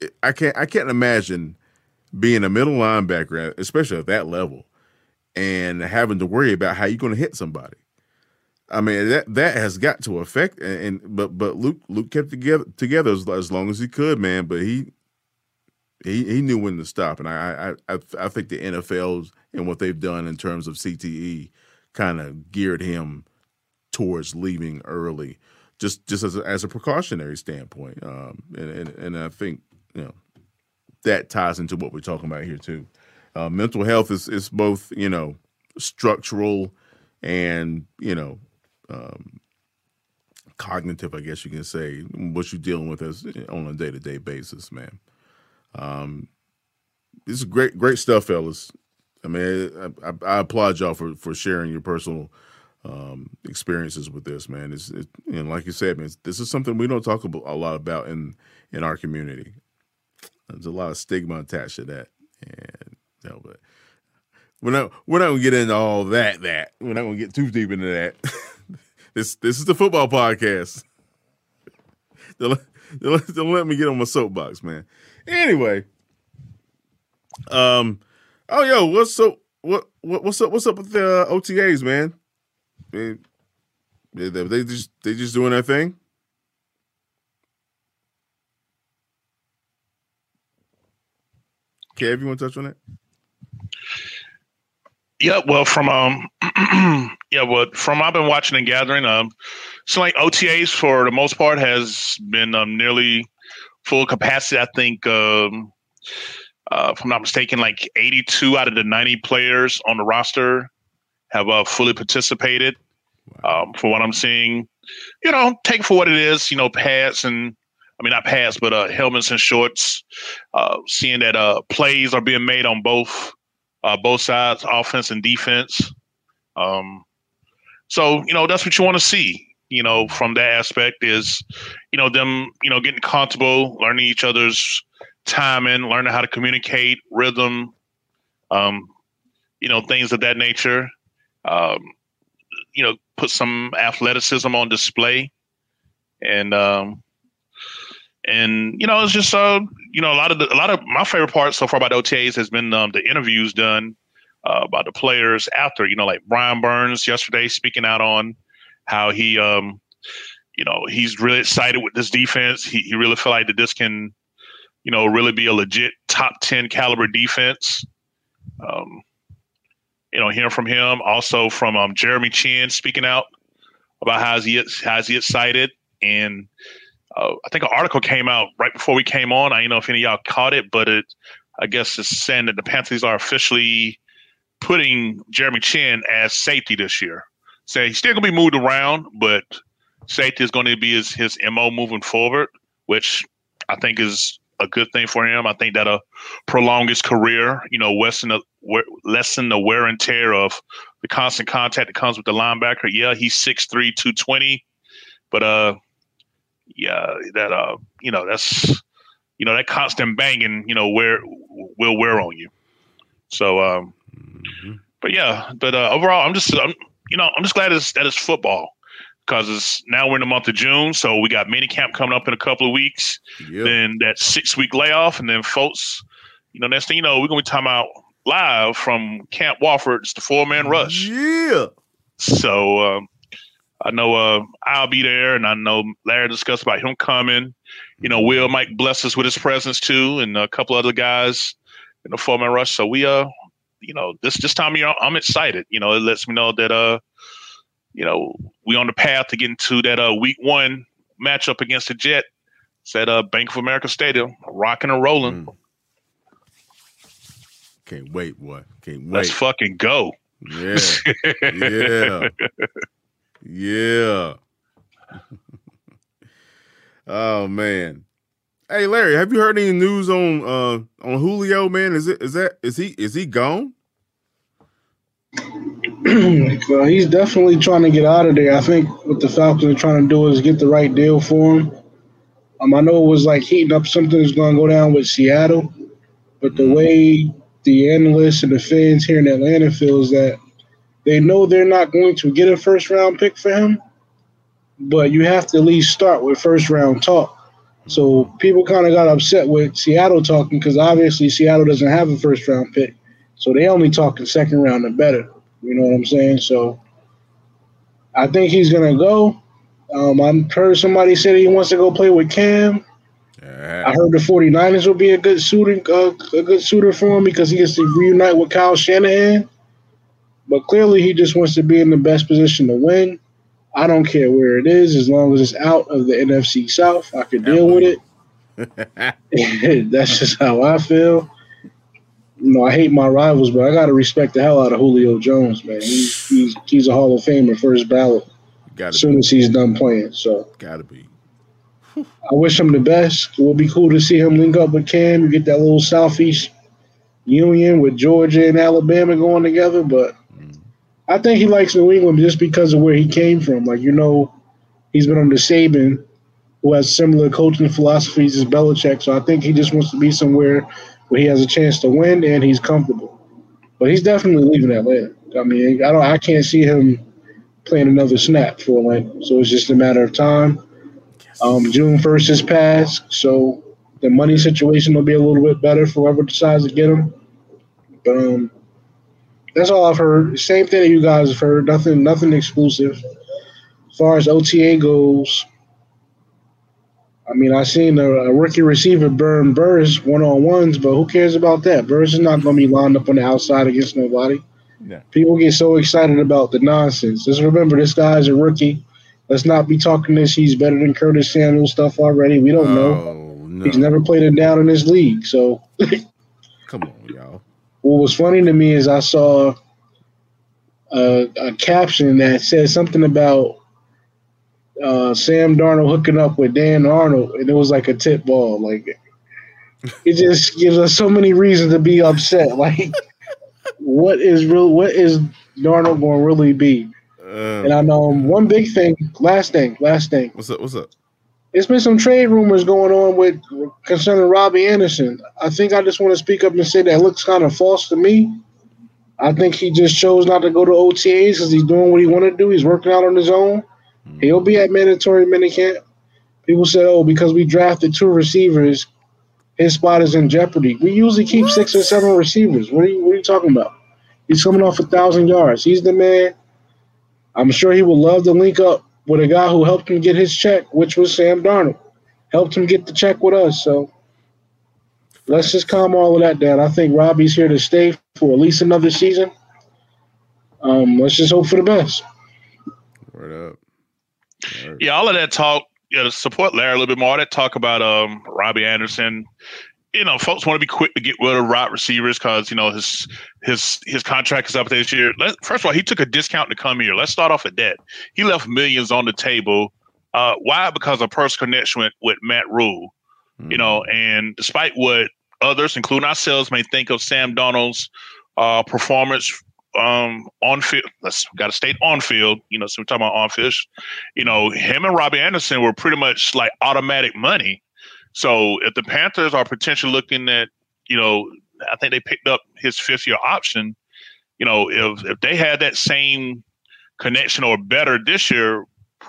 S1: I can't I can't imagine being a middle linebacker, especially at that level, and having to worry about how you're going to hit somebody. I mean, that that has got to affect. And, and but but Luke Luke kept together together as, as long as he could, man. But he he he knew when to stop, and I I I, I think the N F L's and what they've done in terms of C T E kind of geared him towards leaving early, just just as a, as a precautionary standpoint. Um, and, and and I think you know that ties into what we're talking about here too. Uh, mental health is is both you know structural and you know um, cognitive, I guess you can say, what you're dealing with as on a day to day basis, man. Um, this is great great stuff, fellas. I mean, I, I, I applaud y'all for, for sharing your personal um, experiences with this, man. It's, it, and like you said, man, this is something we don't talk about, a lot about in, in our community. There's a lot of stigma attached to that, and you know, but we're not we're not gonna get into all that. That we're not gonna get too deep into that. this this is the football podcast. Don't, don't, don't let me get on my soapbox, man. Anyway, um. Oh, yo, what's up? What, what what's up? What's up with the uh, O T As, man? They, they, they just they just doing their thing. Kev, you want to touch on that?
S4: Yeah, well, from um, yeah, well, from I've been watching and gathering, um, so like O T As for the most part has been um nearly full capacity. I think um. Uh, if I'm not mistaken, like eighty-two out of the ninety players on the roster have uh, fully participated. Wow. Um, for what I'm seeing, you know, take it for what it is, you know, pads and, I mean, not pads, but uh, helmets and shorts, uh, seeing that uh, plays are being made on both uh, both sides, offense and defense. Um, so, you know, that's what you want to see, you know, from that aspect is, you know, them, you know, getting comfortable, learning each other's timing, learning how to communicate, rhythm, um, you know, things of that nature. Um, you know, put some athleticism on display, and um, and you know, it's just uh, you know, a lot of the, a lot of my favorite parts so far about O T As has been um, the interviews done uh, by the players after. You know, like Brian Burns yesterday speaking out on how he, um, you know, he's really excited with this defense. He he really feel like that this can, you know, really be a legit top ten caliber defense. Um, you know, hearing from him, also from um, Jeremy Chinn speaking out about how he how he excited, and uh, I think an article came out right before we came on. I don't know if any of y'all caught it, but it, I guess it's saying that the Panthers are officially putting Jeremy Chinn as safety this year. So he's still gonna be moved around, but safety is going to be his his M O moving forward, which I think is a good thing for him. I think that'll prolong his career, you know, lessen the, lessen the wear and tear of the constant contact that comes with the linebacker. Yeah, he's six three, two twenty, but uh, yeah, that uh, you know, that's you know that constant banging, you know, wear will wear on you. So, um, mm-hmm. but yeah, but uh, overall, I'm just, I'm, you know, I'm just glad it's, that it's football. Because it's now we're in the month of June, so we got mini camp coming up in a couple of weeks. Yep. Then that six week layoff, and then folks, you know, next thing you know, we're gonna be talking about live from Camp Wofford. It's the four man rush.
S1: Yeah.
S4: So um, I know uh, I'll be there, and I know Larry discussed about him coming. You know, Will might bless us with his presence too, and a couple other guys in the four man rush. So we uh, you know, this this time of year, I'm excited. You know, it lets me know that uh. You know, we on the path to getting to that uh, week one matchup against the Jet. It's at uh, Bank of America Stadium, rocking and rolling. Mm.
S1: Can't wait, boy. Can't wait.
S4: Let's fucking go.
S1: Yeah. yeah. Yeah. Oh man. Hey Larry, have you heard any news on uh, on Julio, man? Is it is that is he is he gone?
S2: Well, he's definitely trying to get out of there. I think what the Falcons are trying to do is get the right deal for him. Um, I know it was like heating up something that's going to go down with Seattle, but the way the analysts and the fans here in Atlanta feel is that they know they're not going to get a first-round pick for him, but you have to at least start with first-round talk. So people kind of got upset with Seattle talking because obviously Seattle doesn't have a first round pick. So they only talking second round and better. You know what I'm saying? So I think he's going to go. Um, I heard somebody say that he wants to go play with Cam.
S1: Yeah.
S2: I heard the 49ers will be a good suitor, uh, a good suitor for him because he gets to reunite with Kyle Shanahan. But clearly he just wants to be in the best position to win. I don't care where it is as long as it's out of the N F C South. I can deal with it. That's just how I feel. You know, I hate my rivals, but I got to respect the hell out of Julio Jones, man. He's he's, he's a Hall of Famer, first ballot. As soon be. as he's done playing, so
S1: gotta be.
S2: I wish him the best. It would be cool to see him link up with Cam. You get that little Southeast union with Georgia and Alabama going together, but mm. I think he likes New England just because of where he came from. Like, you know, he's been under Saban, who has similar coaching philosophies as Belichick, so I think he just wants to be somewhere where he has a chance to win and he's comfortable. But he's definitely leaving Atlanta. I mean, I don't. I can't see him playing another snap for Atlanta, so it's just a matter of time. Um, June first is passed, so the money situation will be a little bit better for whoever decides to get him. But um, that's all I've heard. Same thing that you guys have heard. Nothing, nothing exclusive. As far as O T A goes, I mean, I seen a, a rookie receiver burn Burris one-on-ones, but who cares about that? Burris is not going to be lined up on the outside against nobody. Yeah. People get so excited about the nonsense. Just remember, this guy's a rookie. Let's not be talking this. He's better than Curtis Samuel stuff already. We don't know.
S1: Oh, no.
S2: He's never played it down in this league. So,
S1: come on, y'all.
S2: What was funny to me is I saw a, a caption that said something about uh, Sam Darnold hooking up with Dan Arnold, and it was like a tip ball. Like, it just gives us so many reasons to be upset. Like, what is real? What is Darnold going to really be? Um, and I know one big thing, last thing, last thing.
S1: What's up? What's up?
S2: There's been some trade rumors going on with concerning Robbie Anderson. I think I just want to speak up and say that it looks kind of false to me. I think he just chose not to go to O T As because he's doing what he wanted to do. He's working out on his own. Mm-hmm. He'll be at mandatory minicamp. People said, oh, because we drafted two receivers, his spot is in jeopardy. We usually keep what? six or seven receivers. What are you, what are you talking about? He's coming off a thousand yards. He's the man. I'm sure he would love to link up with a guy who helped him get his check, which was Sam Darnold. Helped him get the check with us. So let's just calm all of that down. I think Robbie's here to stay for at least another season. Um, let's just hope for the best.
S1: Word up.
S4: Word. Yeah, all of that talk, yeah, to support Larry a little bit more, all that talk about um, Robbie Anderson. You know, folks want to be quick to get rid of wide receivers because, you know, his his his contract is up this year. Let, first of all, he took a discount to come here. Let's start off at that. He left millions on the table. Uh, why? Because of personal connection with, with Matt Rule. Mm-hmm. You know, and despite what others, including ourselves, may think of Sam Darnold's uh, performance um, on field, let's got to state on field. You know, so we're talking about on field. You know, him and Robbie Anderson were pretty much like automatic money. So if the Panthers are potentially looking at, you know, I think they picked up his fifth year option. You know, if if they had that same connection or better this year,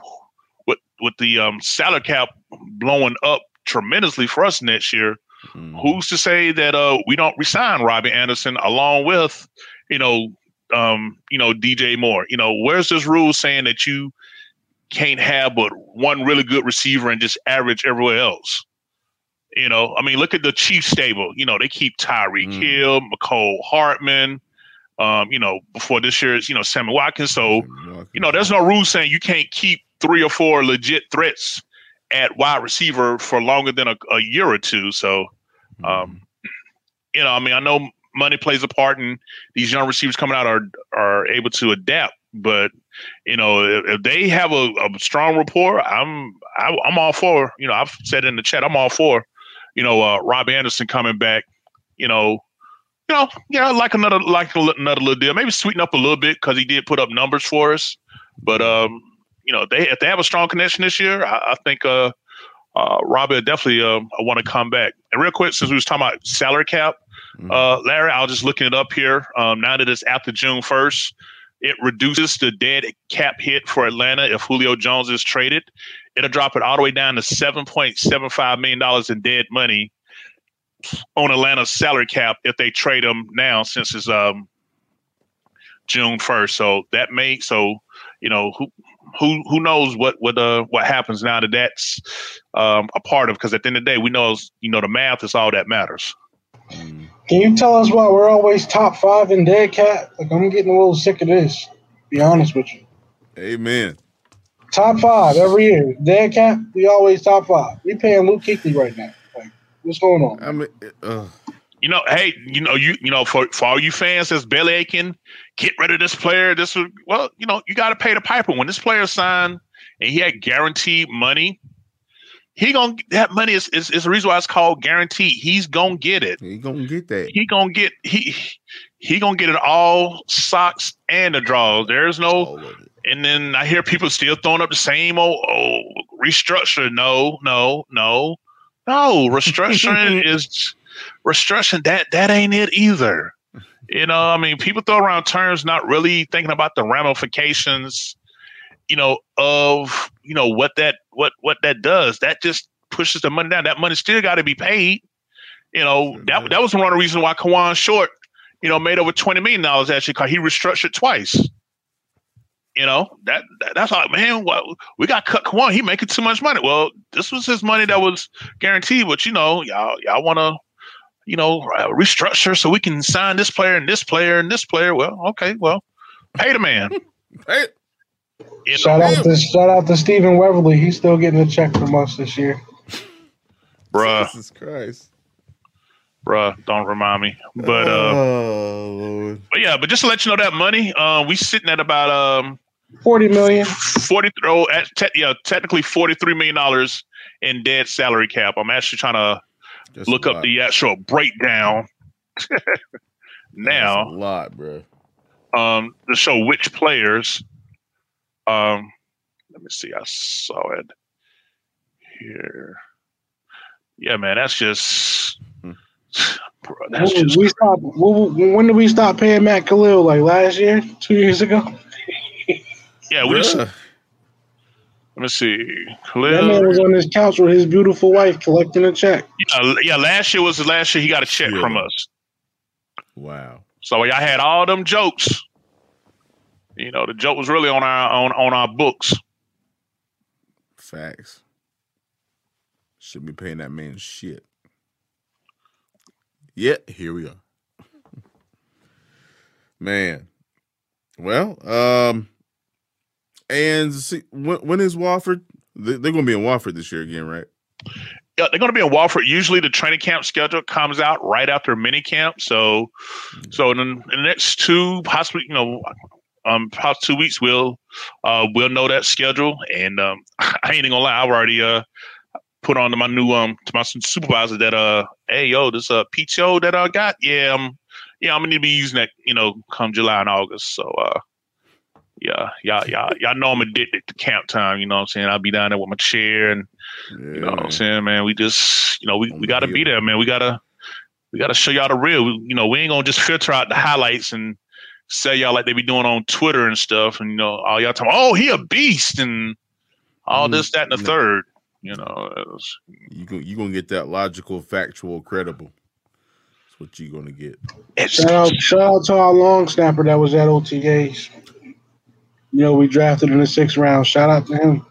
S4: with with the um, salary cap blowing up tremendously for us next year, mm-hmm. who's to say that uh, we don't resign Robbie Anderson along with, you know, um, you know, D J Moore? You know, where's this rule saying that you can't have but one really good receiver and just average everywhere else? You know, I mean, look at the Chiefs stable. You know, they keep Tyreek mm. Hill, McCole Hartman. Um, you know, before this year, it's, you know, Sammy Watkins. So, you know, there's no rule saying you can't keep three or four legit threats at wide receiver for longer than a, a year or two. So, um, mm. you know, I mean, I know money plays a part, and these young receivers coming out are are able to adapt. But, you know, if, if they have a, a strong rapport, I'm I, I'm all for. You know, I've said in the chat, I'm all for. You know, uh, Robbie Anderson coming back, you know, you know, yeah, like another, like another little deal. Maybe sweeten up a little bit because he did put up numbers for us. But um, you know, they if they have a strong connection this year, I, I think uh, uh, Robbie definitely uh, want to come back. And real quick, since we was talking about salary cap, mm-hmm. uh, Larry, I was just looking it up here. Um, now that it's after June first, it reduces the dead cap hit for Atlanta if Julio Jones is traded. It'll drop it all the way down to seven point seven five million dollars in dead money on Atlanta's salary cap if they trade him now, since it's um, June first. So that may so you know who who who knows what what uh what happens now that that's um, a part of, because at the end of the day we know you know the math is all that matters.
S2: Can you tell us why we're always top five in dead cap? Like, I'm getting a little sick of this, to be honest with you.
S1: Amen.
S2: Top five every year. Dead cap, we always top five. We paying Luke Kuechly right now. Like, what's going on?
S1: I mean, uh,
S4: You know, hey, you know, you you know, for, for all you fans that's belly aching, get rid of this player. This was, well, you know, you got to pay the piper. When this player signed and he had guaranteed money, he gonna that money is, is is the reason why it's called guaranteed. He's gonna get it.
S1: he gonna get that.
S4: He gonna get he he gonna get it all, socks and the draws. There's no.
S1: All of it.
S4: And then I hear people still throwing up the same old oh, restructure. No, no, no, no. Restructuring is restructuring. That that ain't it either. You know, I mean, people throw around terms not really thinking about the ramifications, you know, of you know what that what what that does. That just pushes the money down. That money still got to be paid. You know,
S1: Sure
S4: that
S1: does.
S4: that was one of the reasons why Kawan Short, you know, made over twenty million dollars actually, because he restructured twice. You know, that, that that's like, man, well, we got cut Kawan. He making too much money. Well, this was his money that was guaranteed, but you know, y'all y'all want to, you know, uh, restructure so we can sign this player and this player and this player. Well, okay, well, pay the man.
S1: Hey,
S4: You know,
S2: Shout out to shout out to Stephen Weatherly. He's still getting a check from us this year.
S4: bruh,
S1: Jesus Christ.
S4: bruh, don't remind me. But uh,
S1: oh Lord.
S4: but yeah, but just to let you know that money, uh, we sitting at about um
S2: Forty million.
S4: forty. Oh, at te- yeah, technically forty three million dollars in dead salary cap. I'm actually trying to
S1: That's
S4: look
S1: a
S4: up
S1: lot.
S4: the actual breakdown
S1: That's
S4: now.
S1: a lot, bro.
S4: Um, to show which players. Um, let me see. I saw it here. Yeah, man, that's just.
S1: Hmm.
S4: Bro, that's
S2: When
S4: just.
S2: we stop, when when did we stop paying Matt Khalil? Like last year, two years ago.
S4: Yeah, we just.
S1: Bruh.
S4: Let me see.
S2: That man
S4: Khalil.
S2: was on his couch with his beautiful wife collecting a check.
S4: Yeah, yeah. Last year was the last year he got a check
S1: Yeah.
S4: from us.
S1: Wow.
S4: So y'all had all them jokes. You know, the joke was really on our on on our books.
S1: Facts. Should be paying that man shit. Yeah, here we are. Man. Well, um, and see, when, when is Wofford? They, they're going to be in Wofford this year again, right?
S4: Yeah, they're going to be in Walford. Usually, the training camp schedule comes out right after mini camp. So, so in, in the next two, possibly, you know, um, probably two weeks, we'll uh, we'll know that schedule. And um, I ain't even gonna lie, I've already uh put on to my new um to my supervisor that uh, hey yo, this uh P T O that I got, yeah, um, yeah, I'm gonna need to be using that, you know, come July and August. So, uh, yeah, y'all, y'all, y'all know I'm addicted to camp time. You know what I'm saying? I'll be down there with my chair and.
S1: Yeah,
S4: You know what I'm saying, man? We just, you know, we, we got to be there, man. We got to we got to show y'all the real. We, you know, we ain't going to just filter out the highlights and say y'all like they be doing on Twitter and stuff. And, you know, all y'all talking, oh, he a beast and all this, that, and the
S1: No.
S4: third. You know, it was,
S1: You go, you gonna get that logical, factual, credible. That's what you gonna get.
S4: it's,
S2: Shout out, shout out to our long snapper that was at O T As. You know, we drafted in the sixth round. Shout out to him.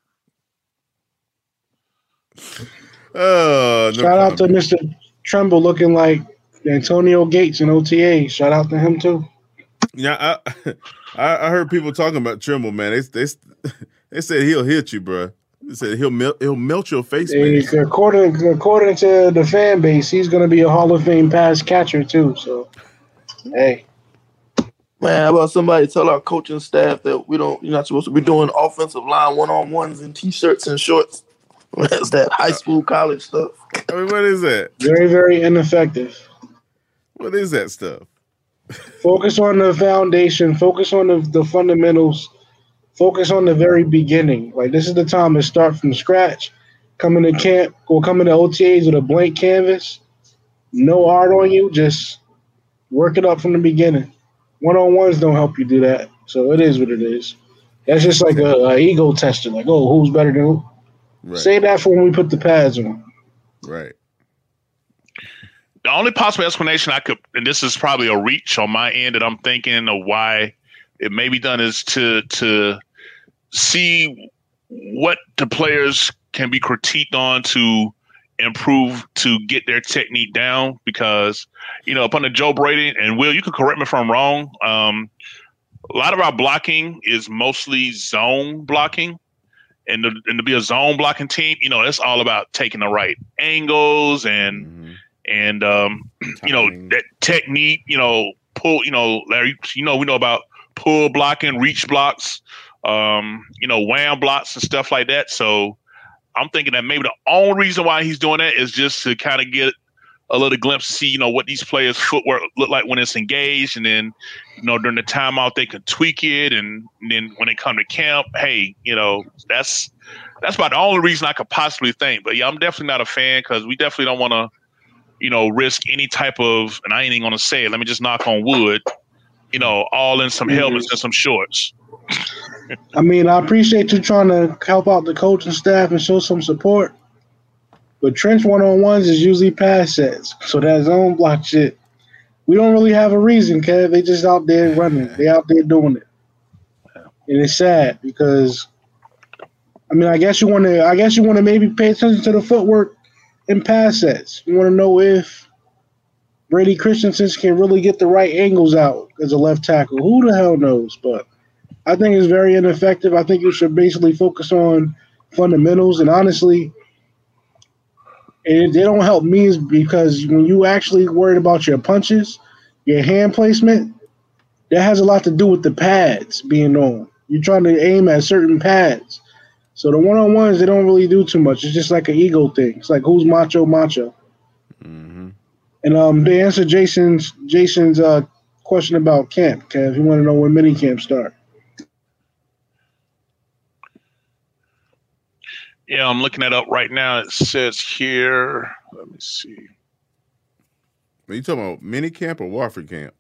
S1: Uh, no
S2: Shout out to
S1: comment.
S2: Mister Tremble looking like Antonio Gates in O T A. Shout out to him too.
S1: Yeah, I, I I heard people talking about Trimble, man. They they they said he'll hit you, bro. They said he'll melt he'll melt your face,
S2: Hey,
S1: man.
S2: according according to the fan base, he's going to be a Hall of Fame pass catcher too. So, hey,
S3: Man, how about somebody tell our coaching staff that we don't, you're not supposed to be doing offensive line one-on-ones in T-shirts and shorts. That's that high school, college stuff.
S1: I mean, what is that?
S2: very very ineffective.
S1: What is that stuff?
S2: Focus on the foundation. Focus on the, the fundamentals. Focus on the very beginning. Like, this is the time to start from scratch. Come into camp or come into O T As with a blank canvas. No art on you. Just work it up from the beginning. One-on-ones don't help you do that. So it is what it is. That's just like a, a ego tester. Like, oh, who's better than who? Right. Say that for when we put the pads on.
S1: Right.
S4: The only possible explanation I could, and this is probably a reach on my end that I'm thinking of why it may be done, is to to see what the players can be critiqued on to improve to get their technique down. Because, you know, upon the Joe Brady, and Will, you can correct me if I'm wrong, um, a lot of our blocking is mostly zone blocking. And to, and to be a zone blocking team, you know, it's all about taking the right angles and mm-hmm. and um, you know, that technique. You know, pull. You know, Larry. You know, we know about pull blocking, reach blocks. Um, you know, wham blocks and stuff like that. So I'm thinking that maybe the only reason why he's doing that is just to kind of get a little glimpse to see, you know, what these players' footwork look like when it's engaged, and then, you know, during the timeout they can tweak it, and, and then when they come to camp, hey, you know, that's that's about the only reason I could possibly think. But yeah, I'm definitely not a fan, because we definitely don't want to, you know, risk any type of, and I ain't even gonna say it, let me just knock on wood, you know, all in some helmets and some shorts.
S2: I mean, I appreciate you trying to help out the coaching staff and show some support. But trench one-on-ones is usually pass sets. So that zone block shit, we don't really have a reason, Kev. They just out there running. They out there doing it. And it's sad because, I mean, I guess you want to I guess you want to maybe pay attention to the footwork in pass sets. You want to know if Brady Christensen can really get the right angles out as a left tackle. Who the hell knows? But I think it's very ineffective. I think you should basically focus on fundamentals. And honestly, and they don't help me is because when you actually worried about your punches, your hand placement, that has a lot to do with the pads being on. You're trying to aim at certain pads. So the one-on-ones, they don't really do too much. It's just like an ego thing. It's like, who's macho, macho. Mm-hmm. And um, to answer Jason's Jason's uh, question about camp, Kev, you want to know when mini camp start.
S4: Yeah, I'm looking it up right now. It says here, let me see.
S1: Are you talking about mini camp or Wofford camp?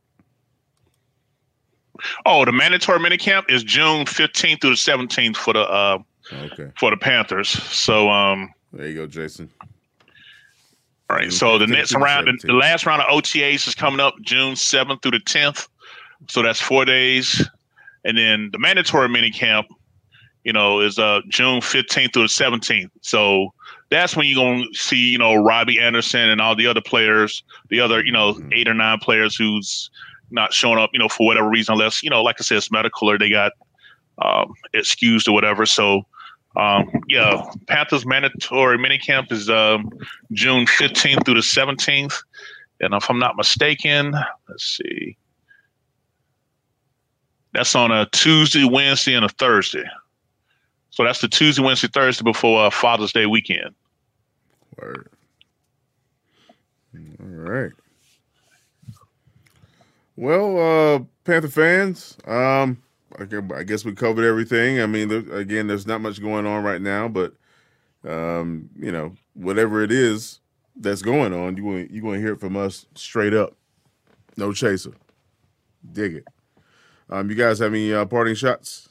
S4: Oh, the mandatory mini camp is June fifteenth through the seventeenth for the uh,
S1: okay.
S4: for the Panthers. So um,
S1: there you go, Jason.
S4: All right. So the next round, the, the last round of O T As is coming up June seventh through the tenth. So that's four days, and then the mandatory mini camp, you know, is uh June fifteenth through the seventeenth. So that's when you're going to see, you know, Robbie Anderson and all the other players, the other, you know, mm-hmm. eight or nine players who's not showing up, you know, for whatever reason, unless, you know, like I said, it's medical or they got um, excused or whatever. So, um, yeah, Panthers mandatory minicamp is um, June fifteenth through the seventeenth. And if I'm not mistaken, let's see. That's on a Tuesday, Wednesday, and a Thursday. So that's the Tuesday, Wednesday, Thursday before uh, Father's Day weekend.
S1: Word. All right. Well, uh, Panther fans, um, I guess we covered everything. I mean, there, again, there's not much going on right now, but um, you know, whatever it is that's going on, you want you want to hear it from us straight up, no chaser. Dig it. Um, you guys have any uh, parting shots?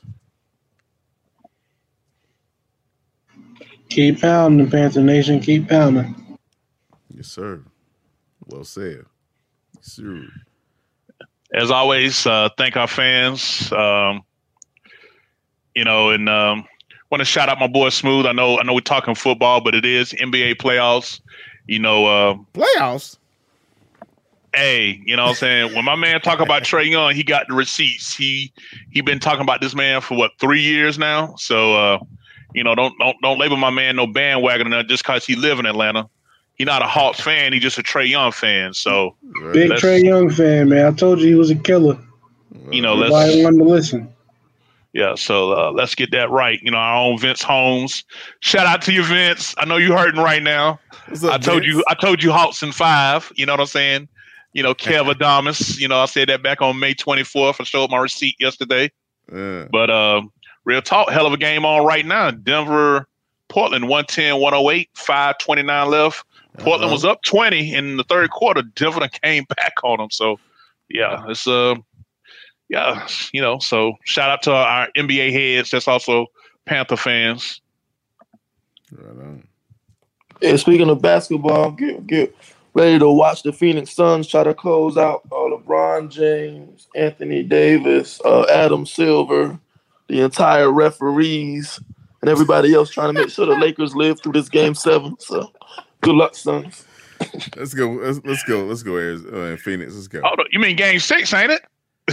S2: Keep pounding, Panther Nation. Keep pounding.
S1: Yes, sir. Well said. Yes, sir.
S4: As always, uh, thank our fans. Um, you know, and um, want to shout out my boy Smooth. I know, I know, we're talking football, but it is N B A playoffs. You know, uh,
S1: playoffs.
S4: Hey, you know what I'm saying? When my man talk about Trae Young, he got the receipts. He he been talking about this man for what, three years now. So, uh, you know, don't don't don't label my man no bandwagoner just because he live in Atlanta. He's not a Hawks fan. He's just a Trae Young fan. So
S2: big Trae Young fan, man. I told you he was a killer.
S4: You know,
S2: let's everybody wanted to listen.
S4: Yeah, so uh, let's get that right. You know, our own Vince Holmes. Shout out to you, Vince. I know you're hurting right now.
S1: What's up,
S4: I told
S1: Vince?
S4: you, I told you Hawks in five. You know what I'm saying? You know, Kev Adamas. You know, I said that back on May twenty-fourth. I showed my receipt yesterday.
S1: Yeah.
S4: But uh, real talk, hell of a game on right now. Denver, Portland, one ten, one oh eight, five twenty-nine left. Portland uh-huh. was up twenty in the third quarter. Denver came back on them. So, yeah, it's uh, yeah, you know, so shout out to our N B A heads that's also Panther fans.
S1: Right on.
S3: And speaking of basketball, get get ready to watch the Phoenix Suns try to close out uh, LeBron James, Anthony Davis, uh, Adam Silver, the entire referees, and everybody else trying to make sure the Lakers live through this game seven. So good luck, Suns.
S1: Let's go. Let's, let's go. Let's go, Arizona, uh, Phoenix. Let's go.
S4: Oh, you mean game six, ain't it?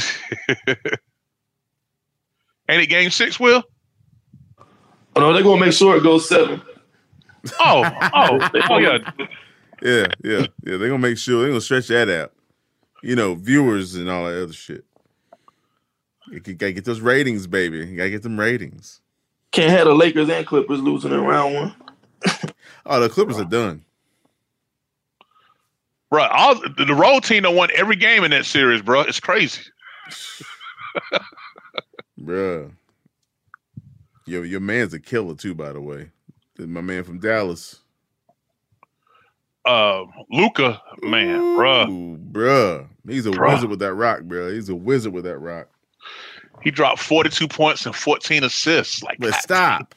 S4: Ain't it game six, Will?
S3: Oh, no, they're going to make sure it goes seven.
S4: Oh, oh, oh, yeah.
S1: Yeah, yeah, yeah. They're going to make sure. They're going to stretch that out. You know, viewers and all that other shit. You got to get those ratings, baby. You got to get them ratings.
S3: Can't have the Lakers and Clippers losing in round one.
S1: Oh, the Clippers are done.
S4: Bro, all, the road team done won every game in that series, bro. It's crazy.
S1: Bruh. Yo, your man's a killer, too, by the way. My man from Dallas.
S4: Uh, Luka, man,
S1: Ooh,
S4: bruh.
S1: Bruh. He's a
S4: bruh.
S1: wizard with that rock, bro. He's a wizard with that rock.
S4: He dropped forty-two points and fourteen assists. Like,
S1: Let's stop.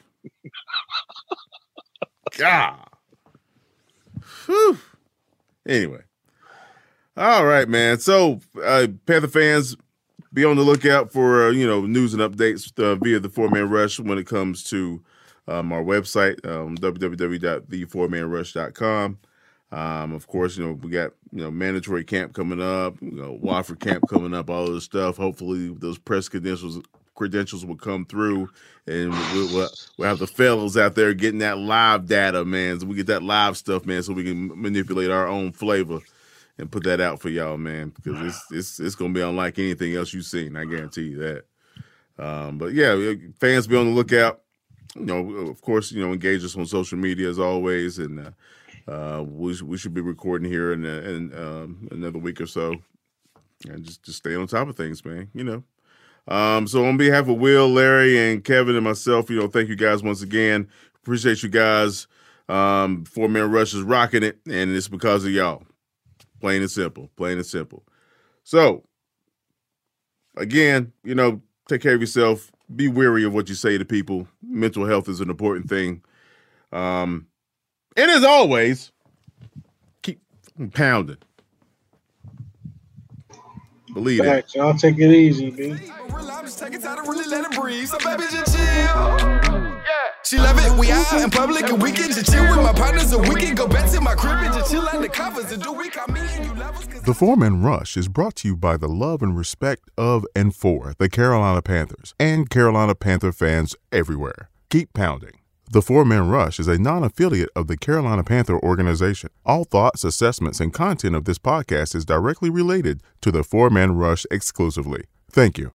S1: God. Whew. Anyway. All right, man. So, uh, Panther fans, be on the lookout for, uh, you know, news and updates uh, via the Four Man Rush when it comes to um, our website, um, w w w dot the four man rush dot com. Um, of course, you know, we got, you know, mandatory camp coming up, you know, Wofford camp coming up, all of this stuff. Hopefully those press credentials credentials will come through and we'll, we'll, we'll have the fellows out there getting that live data, man. So we get that live stuff, man, so we can manipulate our own flavor and put that out for y'all, man, because it's it's it's gonna be unlike anything else you've seen. I guarantee you that. Um, but yeah, fans, be on the lookout. You know, of course, you know, engage us on social media as always, and uh, uh, we we should be recording here in, in um, another week or so, and just just stay on top of things, man. You know. Um, so on behalf of Will, Larry, and Kevin, and myself, you know, thank you guys once again. Appreciate you guys. Um, Four Man Rush is rocking it, and it's because of y'all. Plain and simple, plain and simple. So, again, you know, take care of yourself. Be wary of what you say to people. Mental health is an important thing. Um, and as always, keep pounding. Believe
S2: All
S1: it.
S2: right, y'all take it easy, man.
S5: I'm just taking time to really let it breathe. So baby, just chill. Yeah. She love it. We out in public and we can just chill with my partners and we can go back to my crib and just chill out the covers and do we call me and you lovers.
S6: The Four Man Rush is brought to you by the love and respect of and for the Carolina Panthers and Carolina Panther fans everywhere. Keep pounding. The Four Man Rush is a non-affiliate of the Carolina Panther organization. All thoughts, assessments, and content of this podcast is directly related to the Four Man Rush exclusively. Thank you.